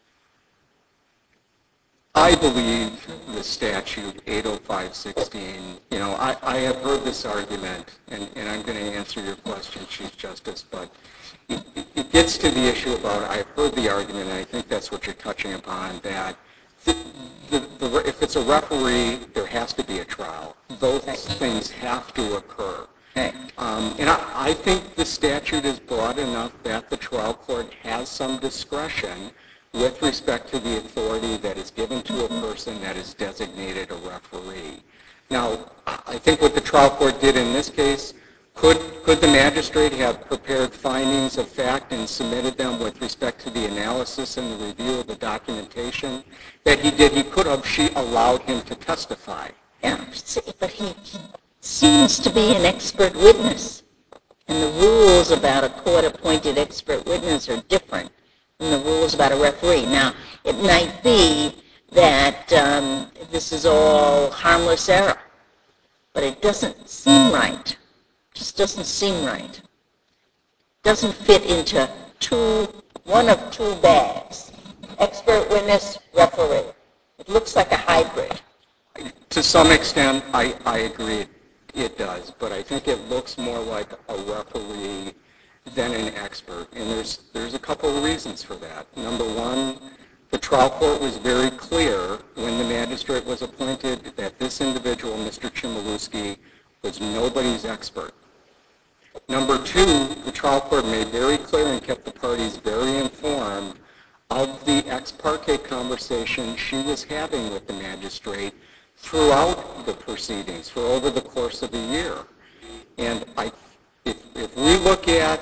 I believe the statute eight oh five sixteen, you know, I, I have heard this argument, and, and I'm going to answer your question, Chief Justice, but it, it, it gets to the issue about, I've heard the argument, and I think that's what you're touching upon, that the, the, the, if it's a referee, there has to be a trial. Those things have to occur. Um, and I, I think the statute is broad enough that the trial court has some discretion with respect to the authority that is given to a person that is designated a referee. Now, I think what the trial court did in this case, could, could the magistrate have prepared findings of fact and submitted them with respect to the analysis and the review of the documentation that he did? He could have. She allowed him to testify. Yeah, but he seems to be an expert witness. And the rules about a court-appointed expert witness are different than the rules about a referee. Now, it might be that um, this is all harmless error, but it doesn't seem right. It just doesn't seem right. It doesn't fit into two, one of two bags. Expert witness, referee. It looks like a hybrid. To some extent, I, I agree it does, but I think it looks more like a referee than an expert, and there's there's a couple of reasons for that. Number one, the trial court was very clear when the magistrate was appointed that this individual, Mister Chmielewski, was nobody's expert. Number two, the trial court made very clear and kept the parties very informed of the ex parte conversation she was having with the magistrate throughout the proceedings for over the course of a year. And I, if, if we look at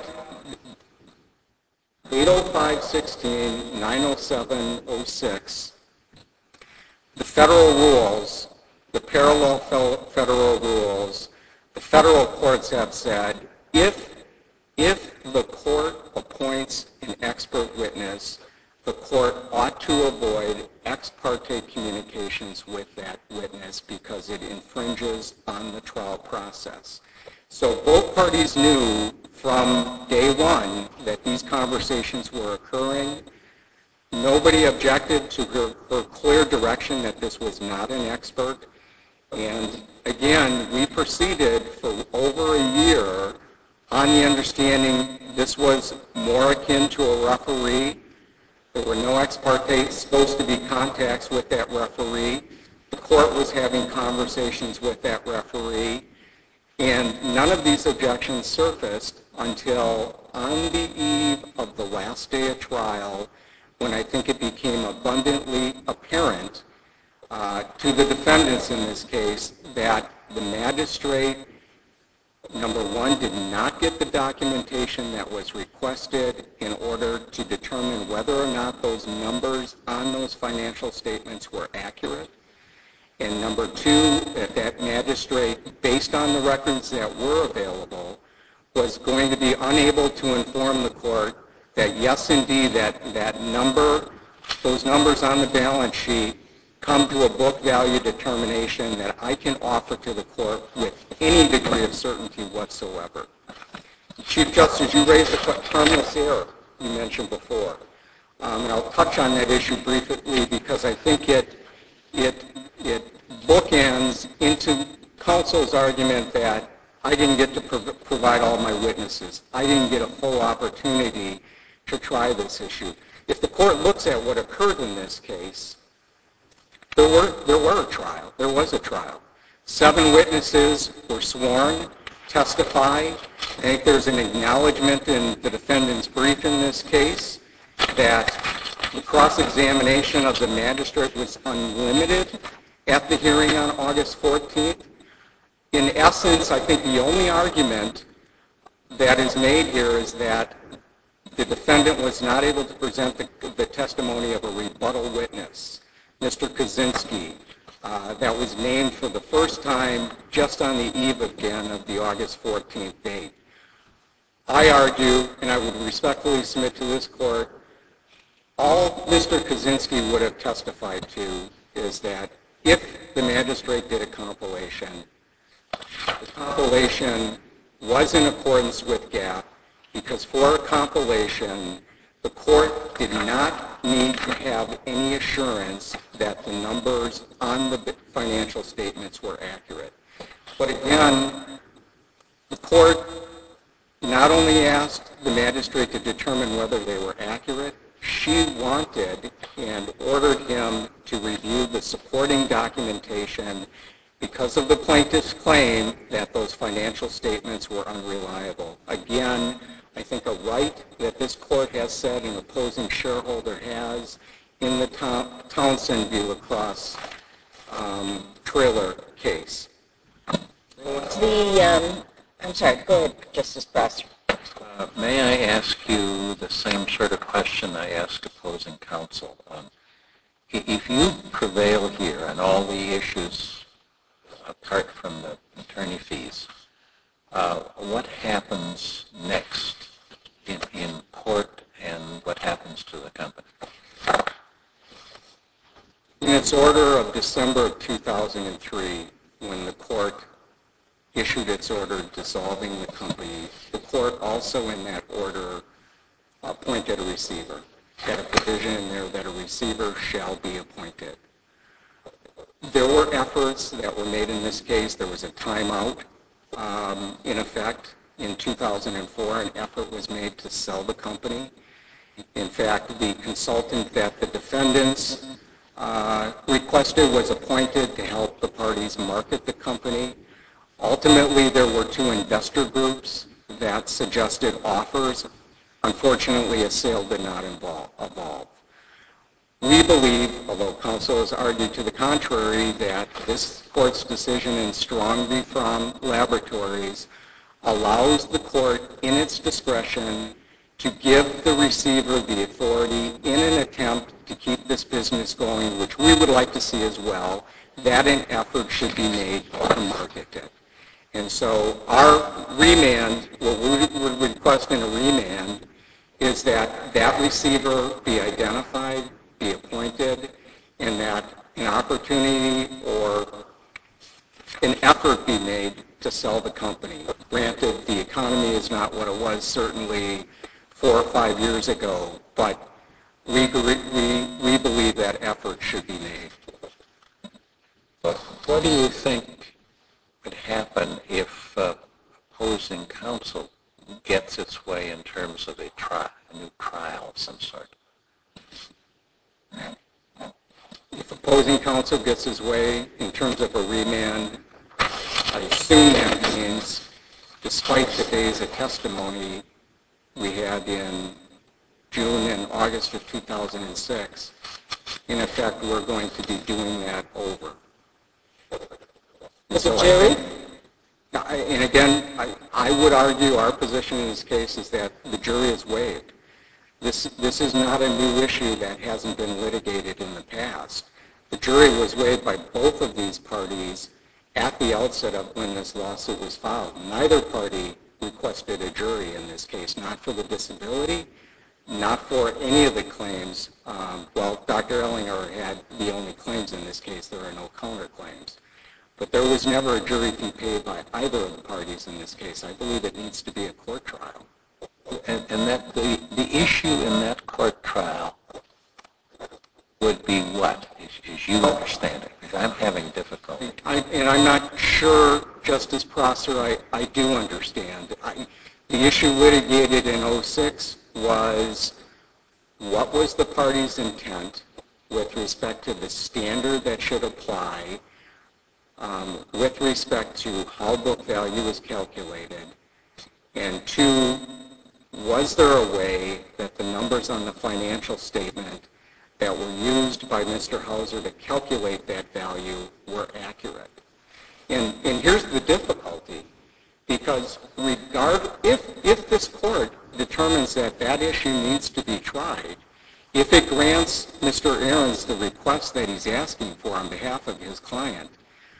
eight oh five sixteen, nine oh seven oh six, the federal rules, the parallel federal rules, the federal courts have said if, if the court appoints an expert witness, the court ought to avoid ex parte communications with that witness because it infringes on the trial process. So both parties knew from day one that these conversations were occurring. Nobody objected to her, her clear direction that this was not an expert. And again, we proceeded for over a year on the understanding this was more akin to a referee. There were no ex parte supposed to be contacts with that referee. The court was having conversations with that referee. And none of these objections surfaced until on the eve of the last day of trial, when I think it became abundantly apparent uh, to the defendants in this case that the magistrate number one, did not get the documentation that was requested in order to determine whether or not those numbers on those financial statements were accurate. And number two, that that magistrate, based on the records that were available, was going to be unable to inform the court that yes, indeed, that, that number, those numbers on the balance sheet come to a book value determination that I can offer to the court with any degree of certainty whatsoever. Chief Justice, you raised the harmless error you mentioned before. Um, and I'll touch on that issue briefly because I think it, it, it bookends into counsel's argument that I didn't get to prov- provide all my witnesses. I didn't get a full opportunity to try this issue. If the court looks at what occurred in this case, there were there were a trial. There was a trial. Seven witnesses were sworn, testified. I think there's an acknowledgement in the defendant's brief in this case that the cross-examination of the magistrate was unlimited at the hearing on August fourteenth. In essence, I think the only argument that is made here is that the defendant was not able to present the, the testimony of a rebuttal witness, Mister Kaczynski, uh, that was named for the first time just on the eve again of the August fourteenth date. I argue, and I would respectfully submit to this court, all Mister Kaczynski would have testified to is that if the magistrate did a compilation, the compilation was in accordance with G A P because for a compilation, the court did not need to have any assurance that the numbers on the financial statements were accurate. But again, the court not only asked the magistrate to determine whether they were accurate, she wanted and ordered him to review the supporting documentation because of the plaintiff's claim that those financial statements were unreliable. Again, I think a right that this court has said an opposing shareholder has in the Townsend v. Lacrosse um, trailer case. The, um, I'm sorry, go ahead, Justice Prosser. Uh, may I ask you the same sort of question I asked opposing counsel? Um, if you prevail here on all the issues apart from the attorney fees, uh, what happens next in, in court and what happens to the company? In its order of December of two thousand three, when the court issued its order dissolving the company, the court also in that order appointed a receiver. Had a provision in there that a receiver shall be appointed. There were efforts that were made in this case. There was a timeout um, in effect in two thousand four. An effort was made to sell the company. In fact, the consultant that the defendants uh, requested was appointed to help the parties market the company. Ultimately, there were two investor groups that suggested offers. Unfortunately, a sale did not involve, evolve. We believe, although counsel has argued to the contrary, that this court's decision in Strong v. Fromm Laboratories allows the court in its discretion to give the receiver the authority in an attempt to keep this business going, which we would like to see as well, that an effort should be made to market it. And so our remand, what we would request in a remand, is that that receiver be identified, be appointed, and that an opportunity or an effort be made to sell the company. Granted, the economy is not what it was certainly four or five years ago, but we, we, we believe that effort should be made. What do you think would happen if uh, opposing counsel gets its way in terms of a, tri- a new trial of some sort? If opposing counsel gets his way in terms of a remand, I assume that means, despite the days of testimony we had in June and August of two thousand six, in effect, we're going to be doing that over. With a jury? I, and again, I, I would argue our position in this case is that the jury is waived. This, this is not a new issue that hasn't been litigated in the past. The jury was waived by both of these parties at the outset of when this lawsuit was filed. Neither party requested a jury in this case, not for the disability, not for any of the claims. Um, well, Doctor Ellinger had the only claims in this case. There are no counterclaims. But there was never a jury fee paid by either of the parties in this case. I believe it needs to be a court trial. And, and that the, the issue in that court trial would be what, as, as you understand it? Because I'm having difficulty. I, and I'm not sure, Justice Prosser, I, I do understand. I, the issue litigated in oh six was what was the party's intent with respect to the standard that should apply um, with respect to how book value is calculated, and two, was there a way that the numbers on the financial statement that were used by Mister Hauser to calculate that value were accurate? And, and here's the difficulty, because regard, if, if this court determines that that issue needs to be tried, if it grants Mister Ahrens the request that he's asking for on behalf of his client,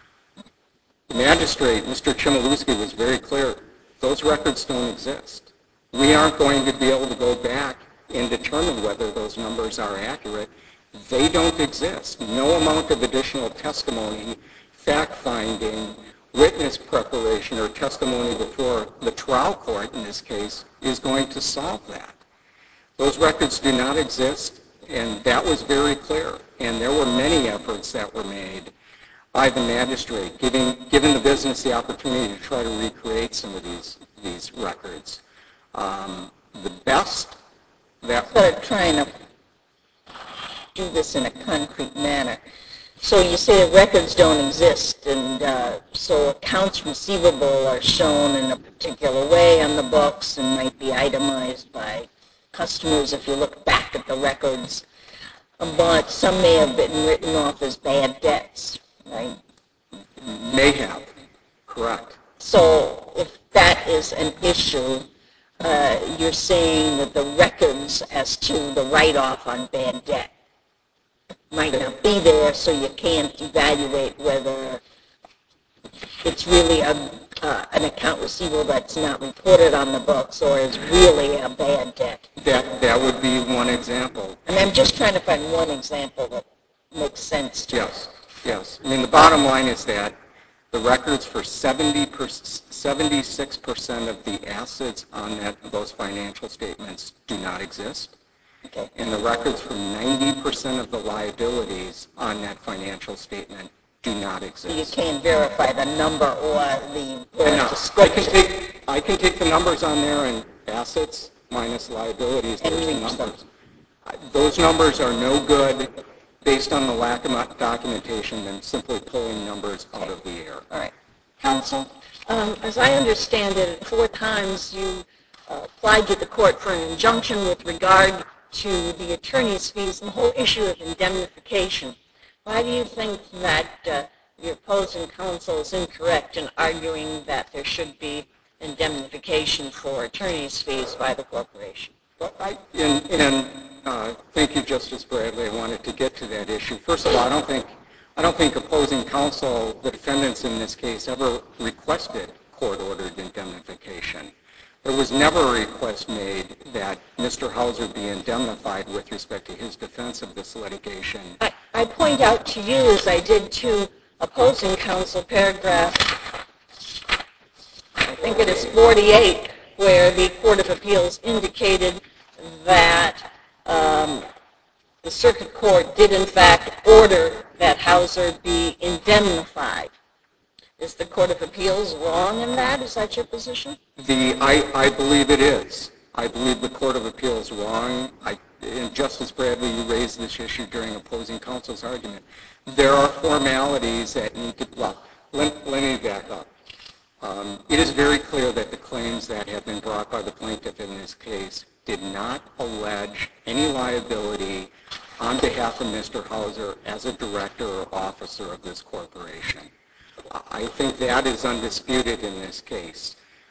the magistrate, Mister Chmielewski, was very clear, those records don't exist. We aren't going to be able to go back and determine whether those numbers are accurate. They don't exist. No amount of additional testimony, fact-finding, witness preparation, or testimony before the trial court in this case is going to solve that. Those records do not exist, and that was very clear. And there were many efforts that were made by the magistrate, giving, giving the business the opportunity to try to recreate some of these, these records. Um, the best that... Sort of trying to do this in a concrete manner. So you say that records don't exist, and uh, so accounts receivable are shown in a particular way on the books and might be itemized by customers if you look back at the records, but some may have been written off as bad debts, right? May have, correct. So if that is an issue, uh, you're saying that the records as to the write-off on bad debt might not be there, so you can't evaluate whether it's really a, uh, an account receivable that's not reported on the books or is really a bad debt. That, that would be one example. And I'm just trying to find one example that makes sense to Yes, yes. I mean, the bottom line is that the records for seventy per, seventy-six percent of the assets on that, those financial statements do not exist. Okay. And the records for ninety percent of the liabilities on that financial statement do not exist. You can't verify the number or the or I know. description. I can take I can take the numbers on there and assets minus liabilities. And There's the reach them. numbers. Those numbers are no good based on the lack of documentation than simply pulling numbers out of the air. All right. Counsel, um, as I understand it, four times you uh, applied to the court for an injunction with regard to the attorney's fees and the whole issue of indemnification. Why do you think that uh, your opposing counsel is incorrect in arguing that there should be indemnification for attorney's fees by the corporation? Well, I, and, and uh, thank you, Justice Bradley. I wanted to get to that issue. First of all, I don't think I don't think opposing counsel, the defendants in this case, ever requested court-ordered indemnification. There was never a request made that Mister Hauser be indemnified with respect to his defense of this litigation. I, I point out to you, as I did to opposing counsel, paragraph, I think it is forty-eight, where the Court of Appeals indicated that um, the circuit court did in fact order that Hauser be indemnified. Is the Court of Appeals wrong in that? Is that your position? The, I, I believe it is. I believe the Court of Appeals wrong. I, and Justice Bradley, you raised this issue during opposing counsel's argument. There are formalities that need to, well, let, let me back up. Um, it is very clear that the claims that have been brought by the plaintiff in this case did not allege any liability on behalf of Mister Hauser as a director or officer of this corporation. I think that is undisputed in this case.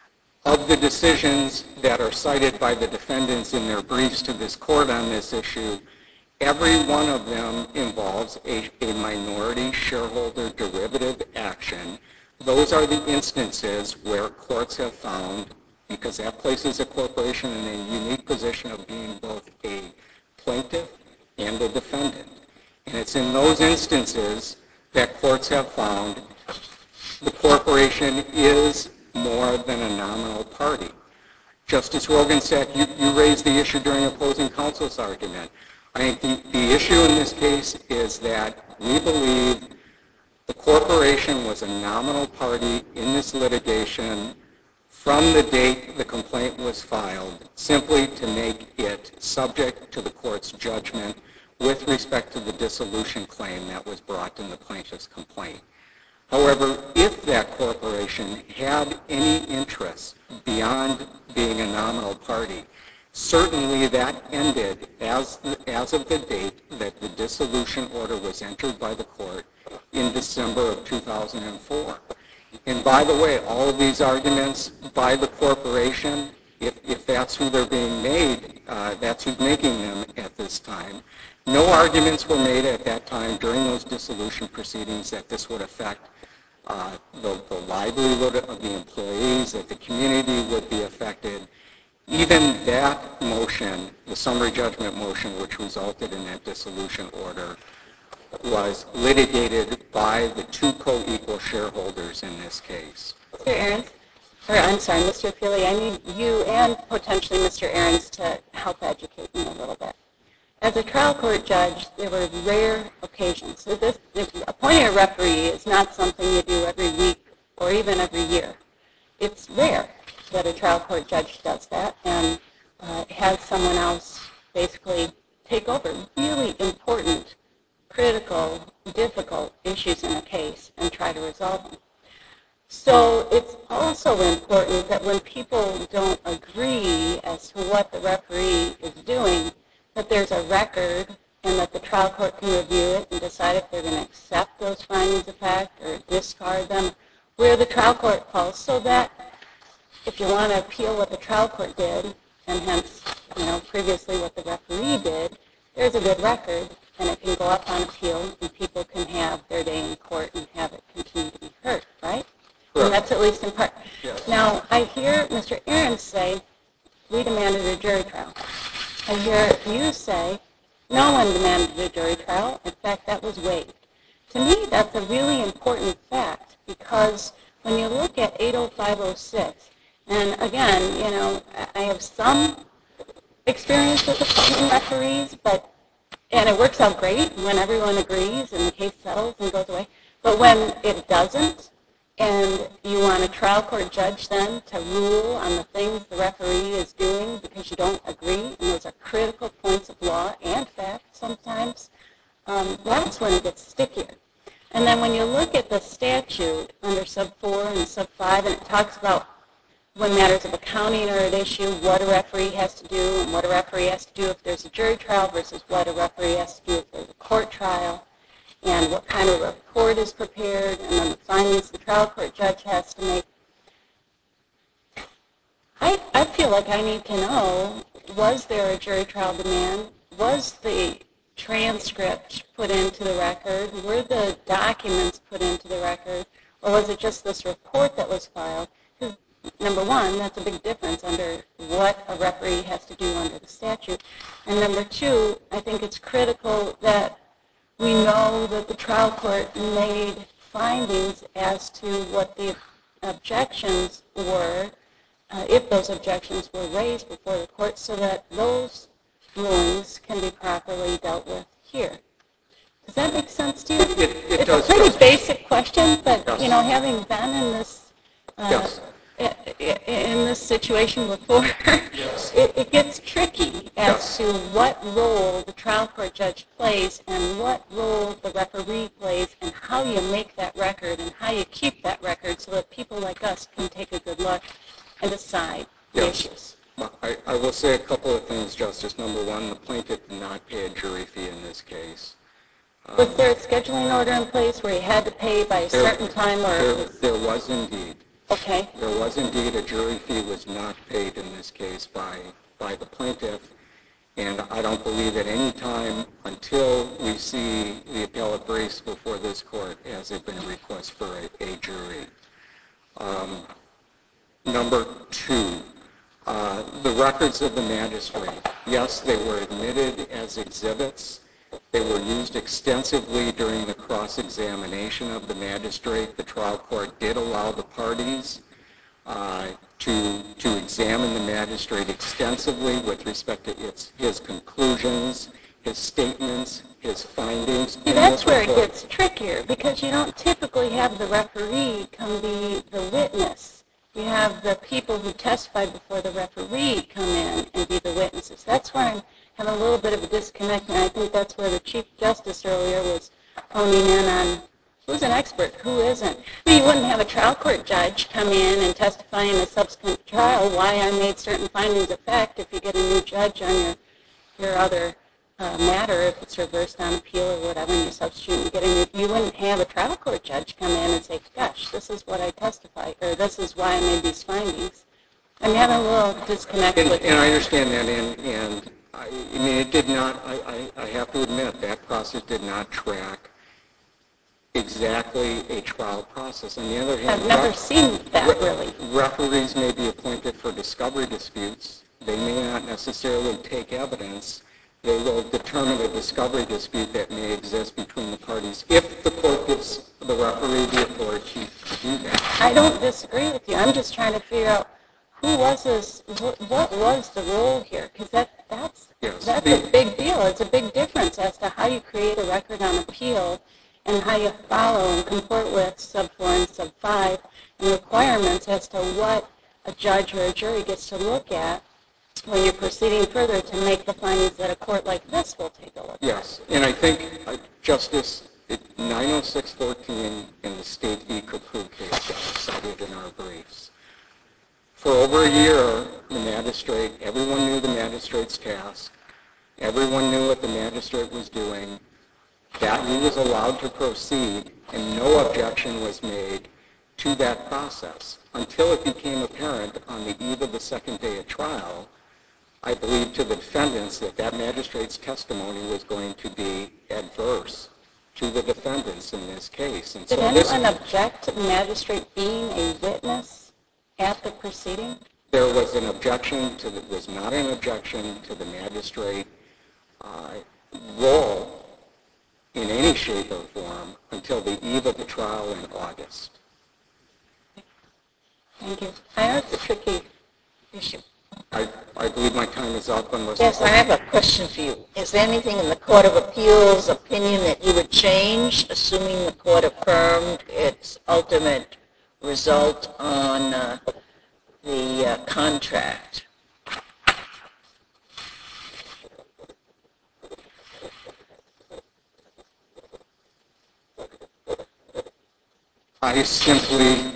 of the decisions that are cited by the defendants in their briefs to this court on this issue, every one of them involves a, a minority shareholder derivative action. Those are the instances where courts have found, because that places a corporation in a unique position of being both a plaintiff and a defendant. And it's in those instances that courts have found the corporation is more than a nominal party. Justice Rogensack, you, you raised the issue during opposing counsel's argument. I think the, the issue in this case is that we believe the corporation was a nominal party in this litigation from the date the complaint was filed, simply to make it subject to the court's judgment with respect to the dissolution claim that was brought in the plaintiff's complaint. However, if that corporation had any interest beyond being a nominal party, certainly that ended as, as of the date that the dissolution order was entered by the court in December of two thousand four. And by the way, all of these arguments by the corporation, if, if that's who they're being made, uh, that's who's making them at this time, no arguments were made at that time during those dissolution proceedings that this would affect uh, the, the livelihood of the employees, that the community would be affected. Even that motion, the summary judgment motion which resulted in that dissolution order, was litigated by the two co-equal shareholders in this case. Mister Ahrens, or I'm sorry, Mister Feely, I need you and potentially Mister Ahrens to help educate me a little bit. As a trial court judge, there were rare occasions. So this, appointing a referee is not something you do every week or even every year. It's rare that a trial court judge does that and uh, has someone else basically take over really important, critical, difficult issues in a case and try to resolve them. So it's also important that when people don't agree as to what the referee is doing, that there's a record and that the trial court can review it and decide if they're going to accept those findings of fact or discard them, where the trial court falls, so that if you want to appeal what the trial court did, and hence, you know, previously what the referee did, there's a good record, and it can go up on appeal, and people can have their day in court and have it continue to be heard, right? Correct. And that's at least in part. Yes. Now, I hear Mister Ahrens say, we demanded a jury trial. I hear you say, no one demanded a jury trial. In fact, that was waived. To me, that's a really important fact, because when you look at eight oh five oh six, and again, you know, I have some experience with appointing referees, but and it works out great when everyone agrees and the case settles and goes away. But when it doesn't, and you want a trial court judge then to rule on the things the referee is doing because you don't agree, and those are critical points of law and fact sometimes, um, that's when it gets stickier. And then when you look at the statute under sub four and sub five, and it talks about when matters of accounting are at issue, what a referee has to do and what a referee has to do if there's a jury trial versus what a referee has to do if there's a court trial, and what kind of report is prepared, and then the findings the trial court judge has to make. I, I feel like I need to know, was there a jury trial demand? Was the transcript put into the record? Were the documents put into the record? Or was it just this report that was filed? Because number one, that's a big difference under what a referee has to do under the statute. And number two, I think it's critical that we know that the trial court made findings as to what the objections were, uh, if those objections were raised before the court, so that those rulings can be properly dealt with here. Does that make sense to you? It, it, it it's does. a pretty Yes. basic question, but Yes. you know, having been in this uh, Yes. in this situation before, Yes. it, it gets tricky as Yes. to what role the trial court judge plays and what role the referee plays and how you make that record and how you keep that record so that people like us can take a good look and decide the Yes. issues. I, I will say a couple of things, Justice. Number one, the plaintiff did not pay a jury fee in this case. Um, Was there a scheduling order in place where you had to pay by a there, certain time, or there, it was, there was indeed. Okay. There was indeed a jury fee was not paid in this case by, by the plaintiff, and I don't believe at any time until we see the appellate briefs before this court has it been a request for a, a jury. Um, number two, uh, the records of the magistrate. Yes, they were admitted as exhibits. They were used extensively during the cross-examination of the magistrate. The trial court did allow the parties uh, to, to examine the magistrate extensively with respect to its, his conclusions, his statements, his findings. See, that's where it gets trickier, because you don't typically have the referee come be the witness. You have the people who testified before the referee come in and be the witnesses. That's where I'm having a little bit of a disconnect, and I think that's where the Chief Justice earlier was honing in on who's an expert, who isn't. I mean, you wouldn't have a trial court judge come in and testify in a subsequent trial why I made certain findings of fact if you get a new judge on your, your other uh, matter, if it's reversed on appeal or whatever, and you substitute and get a new, you wouldn't have a trial court judge come in and say, gosh, this is what I testified, or this is why I made these findings. I'm having a little disconnect and, with and I understand that, and, and I, I mean, it did not, I, I, I have to admit, that process did not track exactly a trial process. On the other hand, I've never ref- seen that, re- really. Referees may be appointed for discovery disputes. They may not necessarily take evidence. They will determine a discovery dispute that may exist between the parties if the court gives the referee the authority to do that. I don't disagree with you. I'm just trying to figure out who was this, what, what was the role here? Because that, that's, Yes. that's The- a big deal. It's a big difference as to how you create a record on appeal and how you follow and comport with sub four and sub five and requirements as to what a judge or a jury gets to look at when you're proceeding further to make the findings that a court like this will take a look at. Yes, and I think uh, Justice nine oh six fourteen in the State v. Capu case that was cited in our briefs. For over a year, the magistrate, everyone knew the magistrate's task. Everyone knew what the magistrate was doing. That he was allowed to proceed, and no objection was made to that process until it became apparent on the eve of the second day of trial, I believe to the defendants, that that magistrate's testimony was going to be adverse to the defendants in this case. And Did so this, anyone object to the magistrate being a witness at the proceeding? there was an objection to the, was not an objection to the magistrate uh, role in any shape or form until the eve of the trial in August. Thank you. I know it's a tricky issue. I, I believe my time is up unless... Yes, I have a question for you. Is there anything in the Court of Appeals opinion that you would change, assuming the court affirmed its ultimate result on uh, the uh, contract? I simply...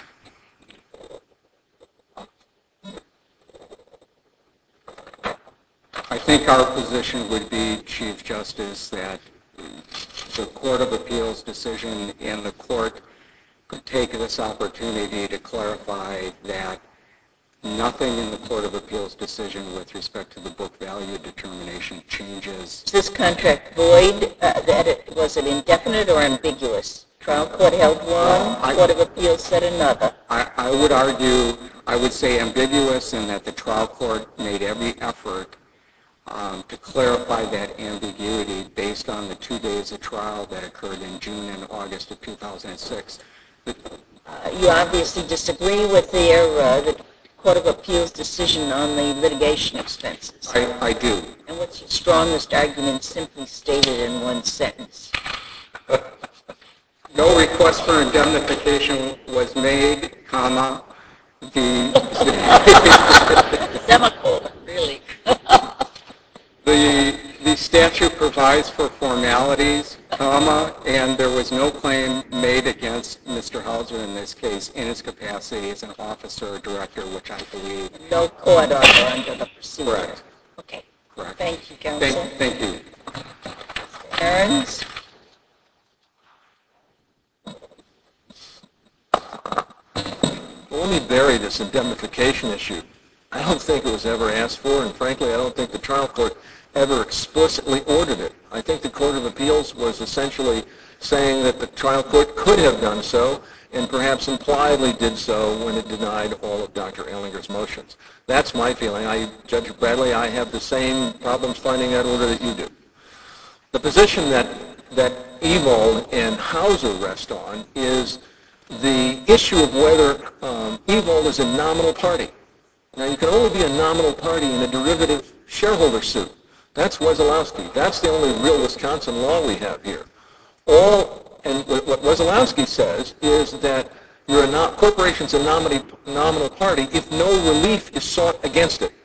I think our position would be, Chief Justice, that the Court of Appeals decision and the court could take this opportunity to clarify that nothing in the Court of Appeals decision with respect to the book value determination changes. Is this contract void? Uh, that it, was it indefinite or ambiguous? Trial court held one, I- Court of Appeals said another. I, I would argue, I would say ambiguous in that the trial court made every effort um, to clarify that ambiguity based on the two days of trial that occurred in June and August of two thousand six. The, Uh, you obviously disagree with their, uh, the Court of Appeals decision on the litigation expenses. I, I do. And what's your strongest argument simply stated in one sentence? No request for indemnification was made, comma, the, Semicolon, really. the, the statute provides for formalities, comma, and there was no claim made against Mister Hauser in this case in his capacity as an officer or director, which I believe. No court order under the procedure. Correct. Okay. Correct. Thank you, Counsel. Thank, thank you. Aaron's? let me bury this indemnification issue. I don't think it was ever asked for, and frankly, I don't think the trial court ever explicitly ordered it. I think the Court of Appeals was essentially saying that the trial court could have done so, and perhaps impliedly did so when it denied all of Doctor Ellinger's motions. That's my feeling. I, Judge Bradley, I have the same problems finding that order that you do. The position that, that Ewald and Hauser rest on is the issue of whether um, Ewald is a nominal party. Now, you can only be a nominal party in a derivative shareholder suit. That's Wesolowski. That's the only real Wisconsin law we have here. All, and what Wesolowski says is that you're a not, corporation's a nominee, nominal party if no relief is sought against it.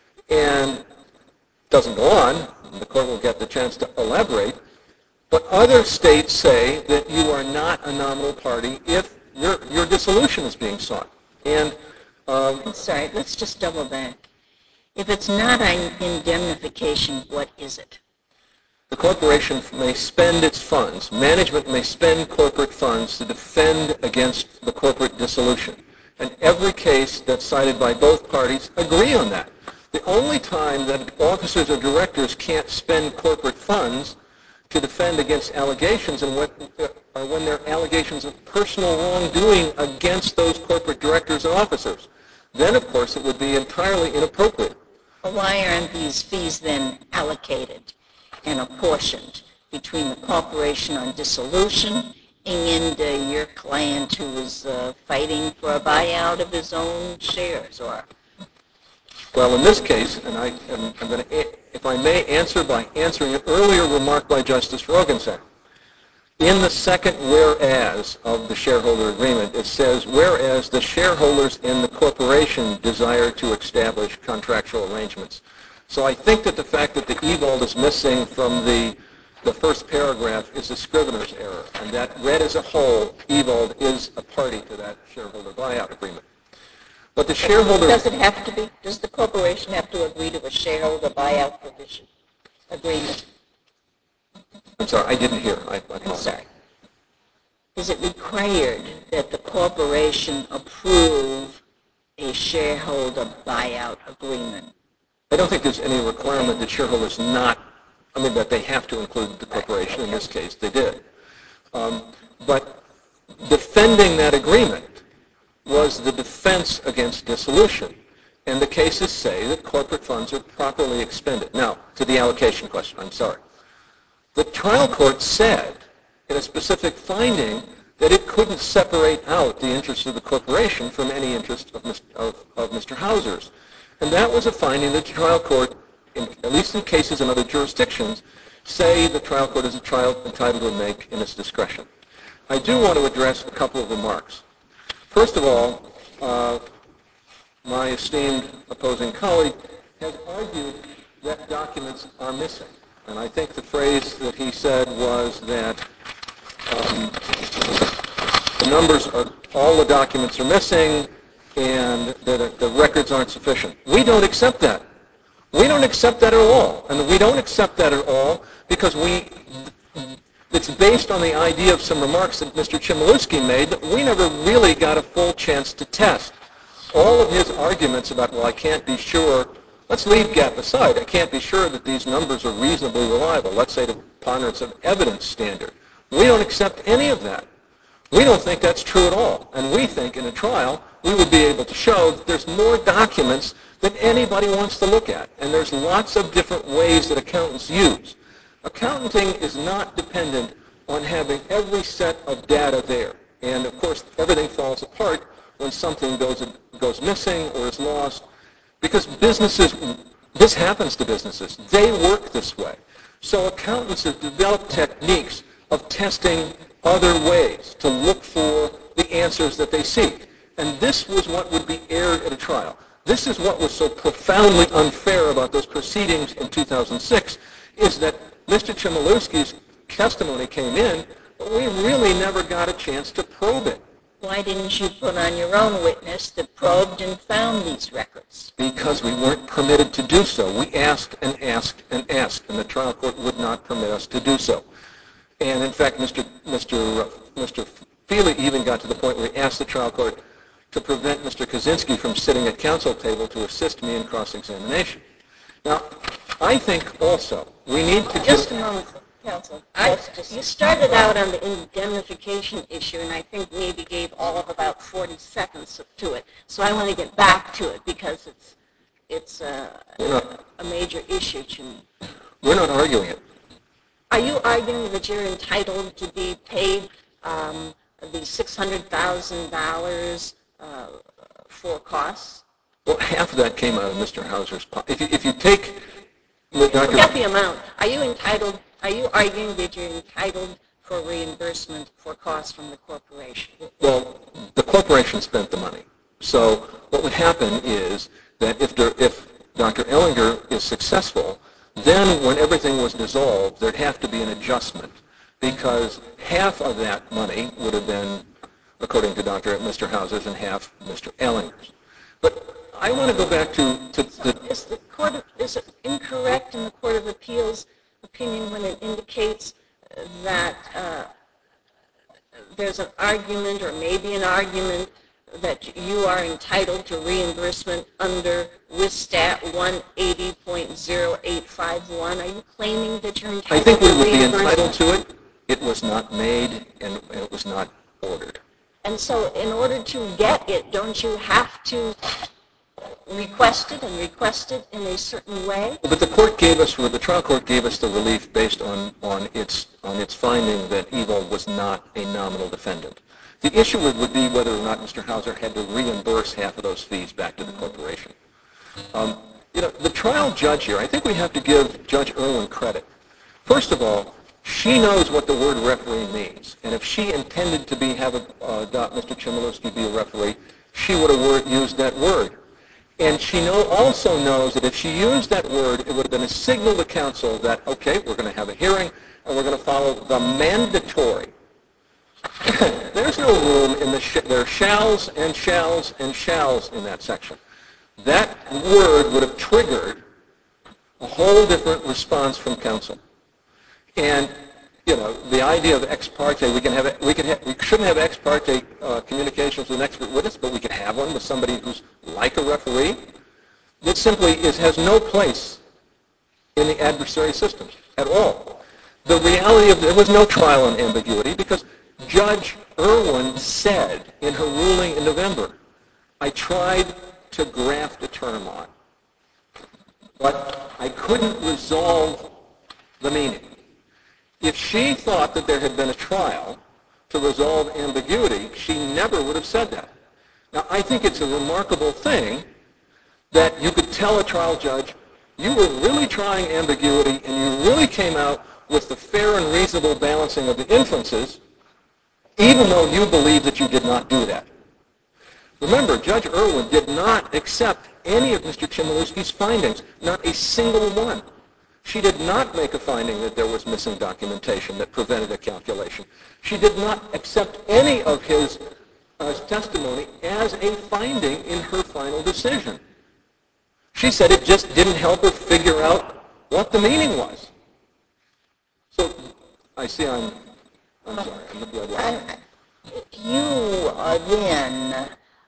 And doesn't go on. The court will get the chance to elaborate. But other states say that you are not a nominal party if your, your dissolution is being sought. And um, I'm sorry, let's just double back. If it's not an indemnification, what is it? The corporation may spend its funds, management may spend corporate funds to defend against the corporate dissolution. And every case that's cited by both parties agree on that. The only time that officers or directors can't spend corporate funds to defend against allegations and what, are when there are allegations of personal wrongdoing against those corporate directors and officers. Then, of course, it would be entirely inappropriate. Well, why aren't these fees then allocated and apportioned between the corporation on dissolution and uh, your client who is uh, fighting for a buyout of his own shares? Or Well, in this case, and I, I'm, I'm going to, if I may answer by answering an earlier remark by Justice Rogensen. In the second whereas of the shareholder agreement, it says, whereas the shareholders in the corporation desire to establish contractual arrangements. So I think that the fact that the Ewald is missing from the, the first paragraph is a scrivener's error, and that read as a whole, Ewald is a party to that shareholder buyout agreement. But the shareholder... Does it have to be? Does the corporation have to agree to a shareholder buyout provision agreement? I'm sorry, I didn't hear. I, I I'm sorry. Is it required that the corporation approve a shareholder buyout agreement? I don't think there's any requirement that shareholders not, I mean, that they have to include the corporation. Right, okay. In this case, they did. Um, but defending that agreement was the defense against dissolution. And the cases say that corporate funds are properly expended. Now, to the allocation question, I'm sorry. The trial court said in a specific finding that it couldn't separate out the interests of the corporation from any interest of, of, of Mister Hauser's. And that was a finding that the trial court, in, at least in cases in other jurisdictions, say the trial court is a trial entitled to make in its discretion. I do want to address a couple of remarks. First of all, uh, my esteemed opposing colleague has argued that documents are missing. And I think the phrase that he said was that um, the numbers are, all the documents are missing and that the records aren't sufficient. We don't accept that. We don't accept that at all. And we don't accept that at all because we, it's based on the idea of some remarks that Mister Chmielewski made that we never really got a full chance to test. All of his arguments about, well, I can't be sure, let's leave Gap aside. I can't be sure that these numbers are reasonably reliable. Let's say the preponderance of evidence standard. We don't accept any of that. We don't think that's true at all. And we think in a trial we would be able to show that there's more documents than anybody wants to look at. And there's lots of different ways that accountants use. Accounting is not dependent on having every set of data there. And of course, everything falls apart when something goes, goes missing or is lost. Because businesses, this happens to businesses. They work this way. So accountants have developed techniques of testing other ways to look for the answers that they seek. And this was what would be aired at a trial. This is what was so profoundly unfair about those proceedings in two thousand six, is that Mister Chmielewski's testimony came in, but we really never got a chance to probe it. Why didn't you put on your own witness that probed and found these records? Because we weren't permitted to do so. We asked and asked and asked, and the trial court would not permit us to do so. And in fact, Mister Mister Mister Feely even got to the point where he asked the trial court, to prevent Mister Kaczynski from sitting at counsel table to assist me in cross-examination. Now, I think also we need to Just a moment, counsel. I, you started out on the indemnification issue, and I think maybe gave all of about forty seconds to it. So I want to get back to it because it's it's a, not, a major issue to me. We're not arguing it. Are you arguing that you're entitled to be paid um, the six hundred thousand dollars uh, for costs? Well, half of that came out of Mister Hauser's pocket. If you, if you take Doctor Forget the amount. Are you entitled, are you arguing that you're entitled for reimbursement for costs from the corporation? Well, the corporation spent the money. So what would happen is that if, there, if Doctor Ellinger is successful, then when everything was dissolved, there'd have to be an adjustment because half of that money would have been, according to Doctor Mister Hauser's, and half Mister Ellinger's. But I want to go back to, to So the... is the court of, is it incorrect in the Court of Appeals opinion when it indicates that uh, there's an argument or maybe an argument that you are entitled to reimbursement under W S T A T one eighty point oh eight five one? Are you claiming that you're entitled I think we to would be reimbursement? entitled to it. It was not made and it was not ordered. And so in order to get it, don't you have to request it and request it in a certain way? But the court gave us, the trial court gave us the relief based on, on, its, on its finding that Evil was not a nominal defendant. The issue would, would be whether or not Mister Hauser had to reimburse half of those fees back to the corporation. Um, you know, the trial judge here, I think we have to give Judge Irwin credit. First of all, she knows what the word referee means. And if she intended to be, have a, uh, Mister Chmielewski be a referee, she would have word, used that word. And she know, also knows that if she used that word, it would have been a signal to counsel that, okay, we're going to have a hearing and we're going to follow the mandatory. There's no room in the, sh- there are shalls and shalls and shalls in that section. That word would have triggered a whole different response from counsel. And, you know, the idea of ex parte, we can have, we can have, we shouldn't have ex parte uh, communications with an expert witness, but we can have one with somebody who's like a referee. It simply is, has no place in the adversary system at all. The reality of, there was no trial on ambiguity because Judge Irwin said in her ruling in November, I tried to graft a term on, but I couldn't resolve the meaning. If she thought that there had been a trial to resolve ambiguity, she never would have said that. Now, I think it's a remarkable thing that you could tell a trial judge, you were really trying ambiguity and you really came out with the fair and reasonable balancing of the inferences, even though you believe that you did not do that. Remember, Judge Irwin did not accept any of Mister Chmielewski's findings, not a single one. She did not make a finding that there was missing documentation that prevented a calculation. She did not accept any of his uh, testimony as a finding in her final decision. She said it just didn't help her figure out what the meaning was. So I see I'm, I'm sorry, I'm the blood line. You uh, then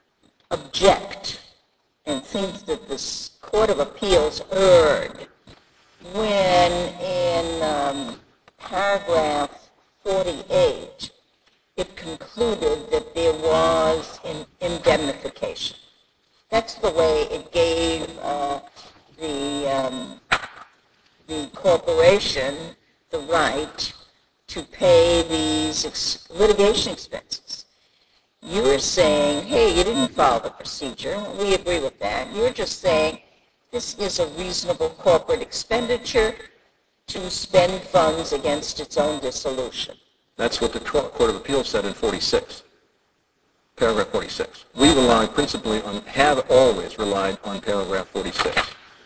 object and think that the Court of Appeals erred when in um, paragraph forty-eight it concluded that there was an indemnification. That's the way it gave uh, the, um, the corporation the right to pay these ex- litigation expenses. You're saying, hey, you didn't follow the procedure. We agree with that. You're just saying this is a reasonable corporate expenditure to spend funds against its own dissolution. That's what the Court of Appeals said in forty-six, paragraph forty-six. We rely principally on, have always relied on paragraph forty-six.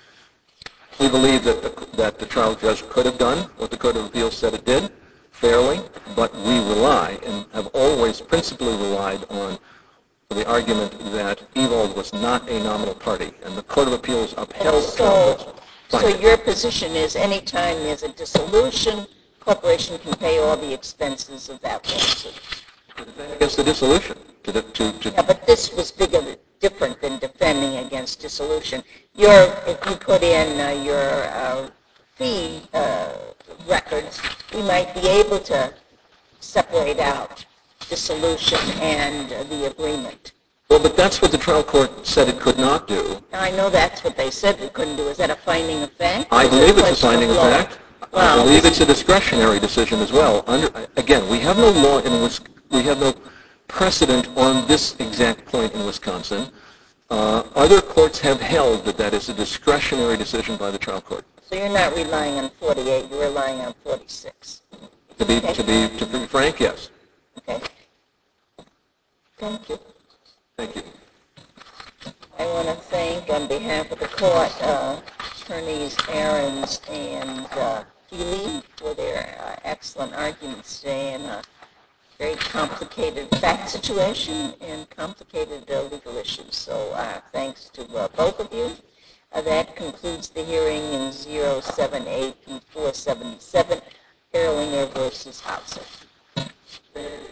We believe that the, that the trial judge could have done what the Court of Appeals said it did, fairly, but we rely and have always principally relied on the argument that Evold was not a nominal party, and the Court of Appeals upheld the trial judge's So finding. your position is anytime there's a dissolution, corporation can pay all the expenses of that lawsuit. Against the dissolution. To, the, to, to Yeah, but this was bigger, different than defending against dissolution. Your, if you put in uh, your uh, fee uh, records, we might be able to separate out dissolution and uh, the agreement. well, but that's what the trial court said it could not do. Now, I know that's what they said we couldn't do. Is that a finding of fact? I Or is it believe it's a question finding of law? fact. I Well, believe this- it's a discretionary decision as well. Under, again, we have no law in Wis- we have no precedent on this exact point in Wisconsin. Uh, other courts have held that that is a discretionary decision by the trial court. So you're not relying on forty-eight, you're relying on forty-six. To be Okay. to be to be frank, yes. Okay. Thank you. Thank you. I want to thank, on behalf of the court, uh, attorneys Ahrens and uh, Healy for their uh, excellent arguments today in a very complicated fact situation and complicated uh, legal issues. So uh, thanks to uh, both of you. Uh, that concludes the hearing in zero seven eight four seven seven, Erlinger versus Hauser.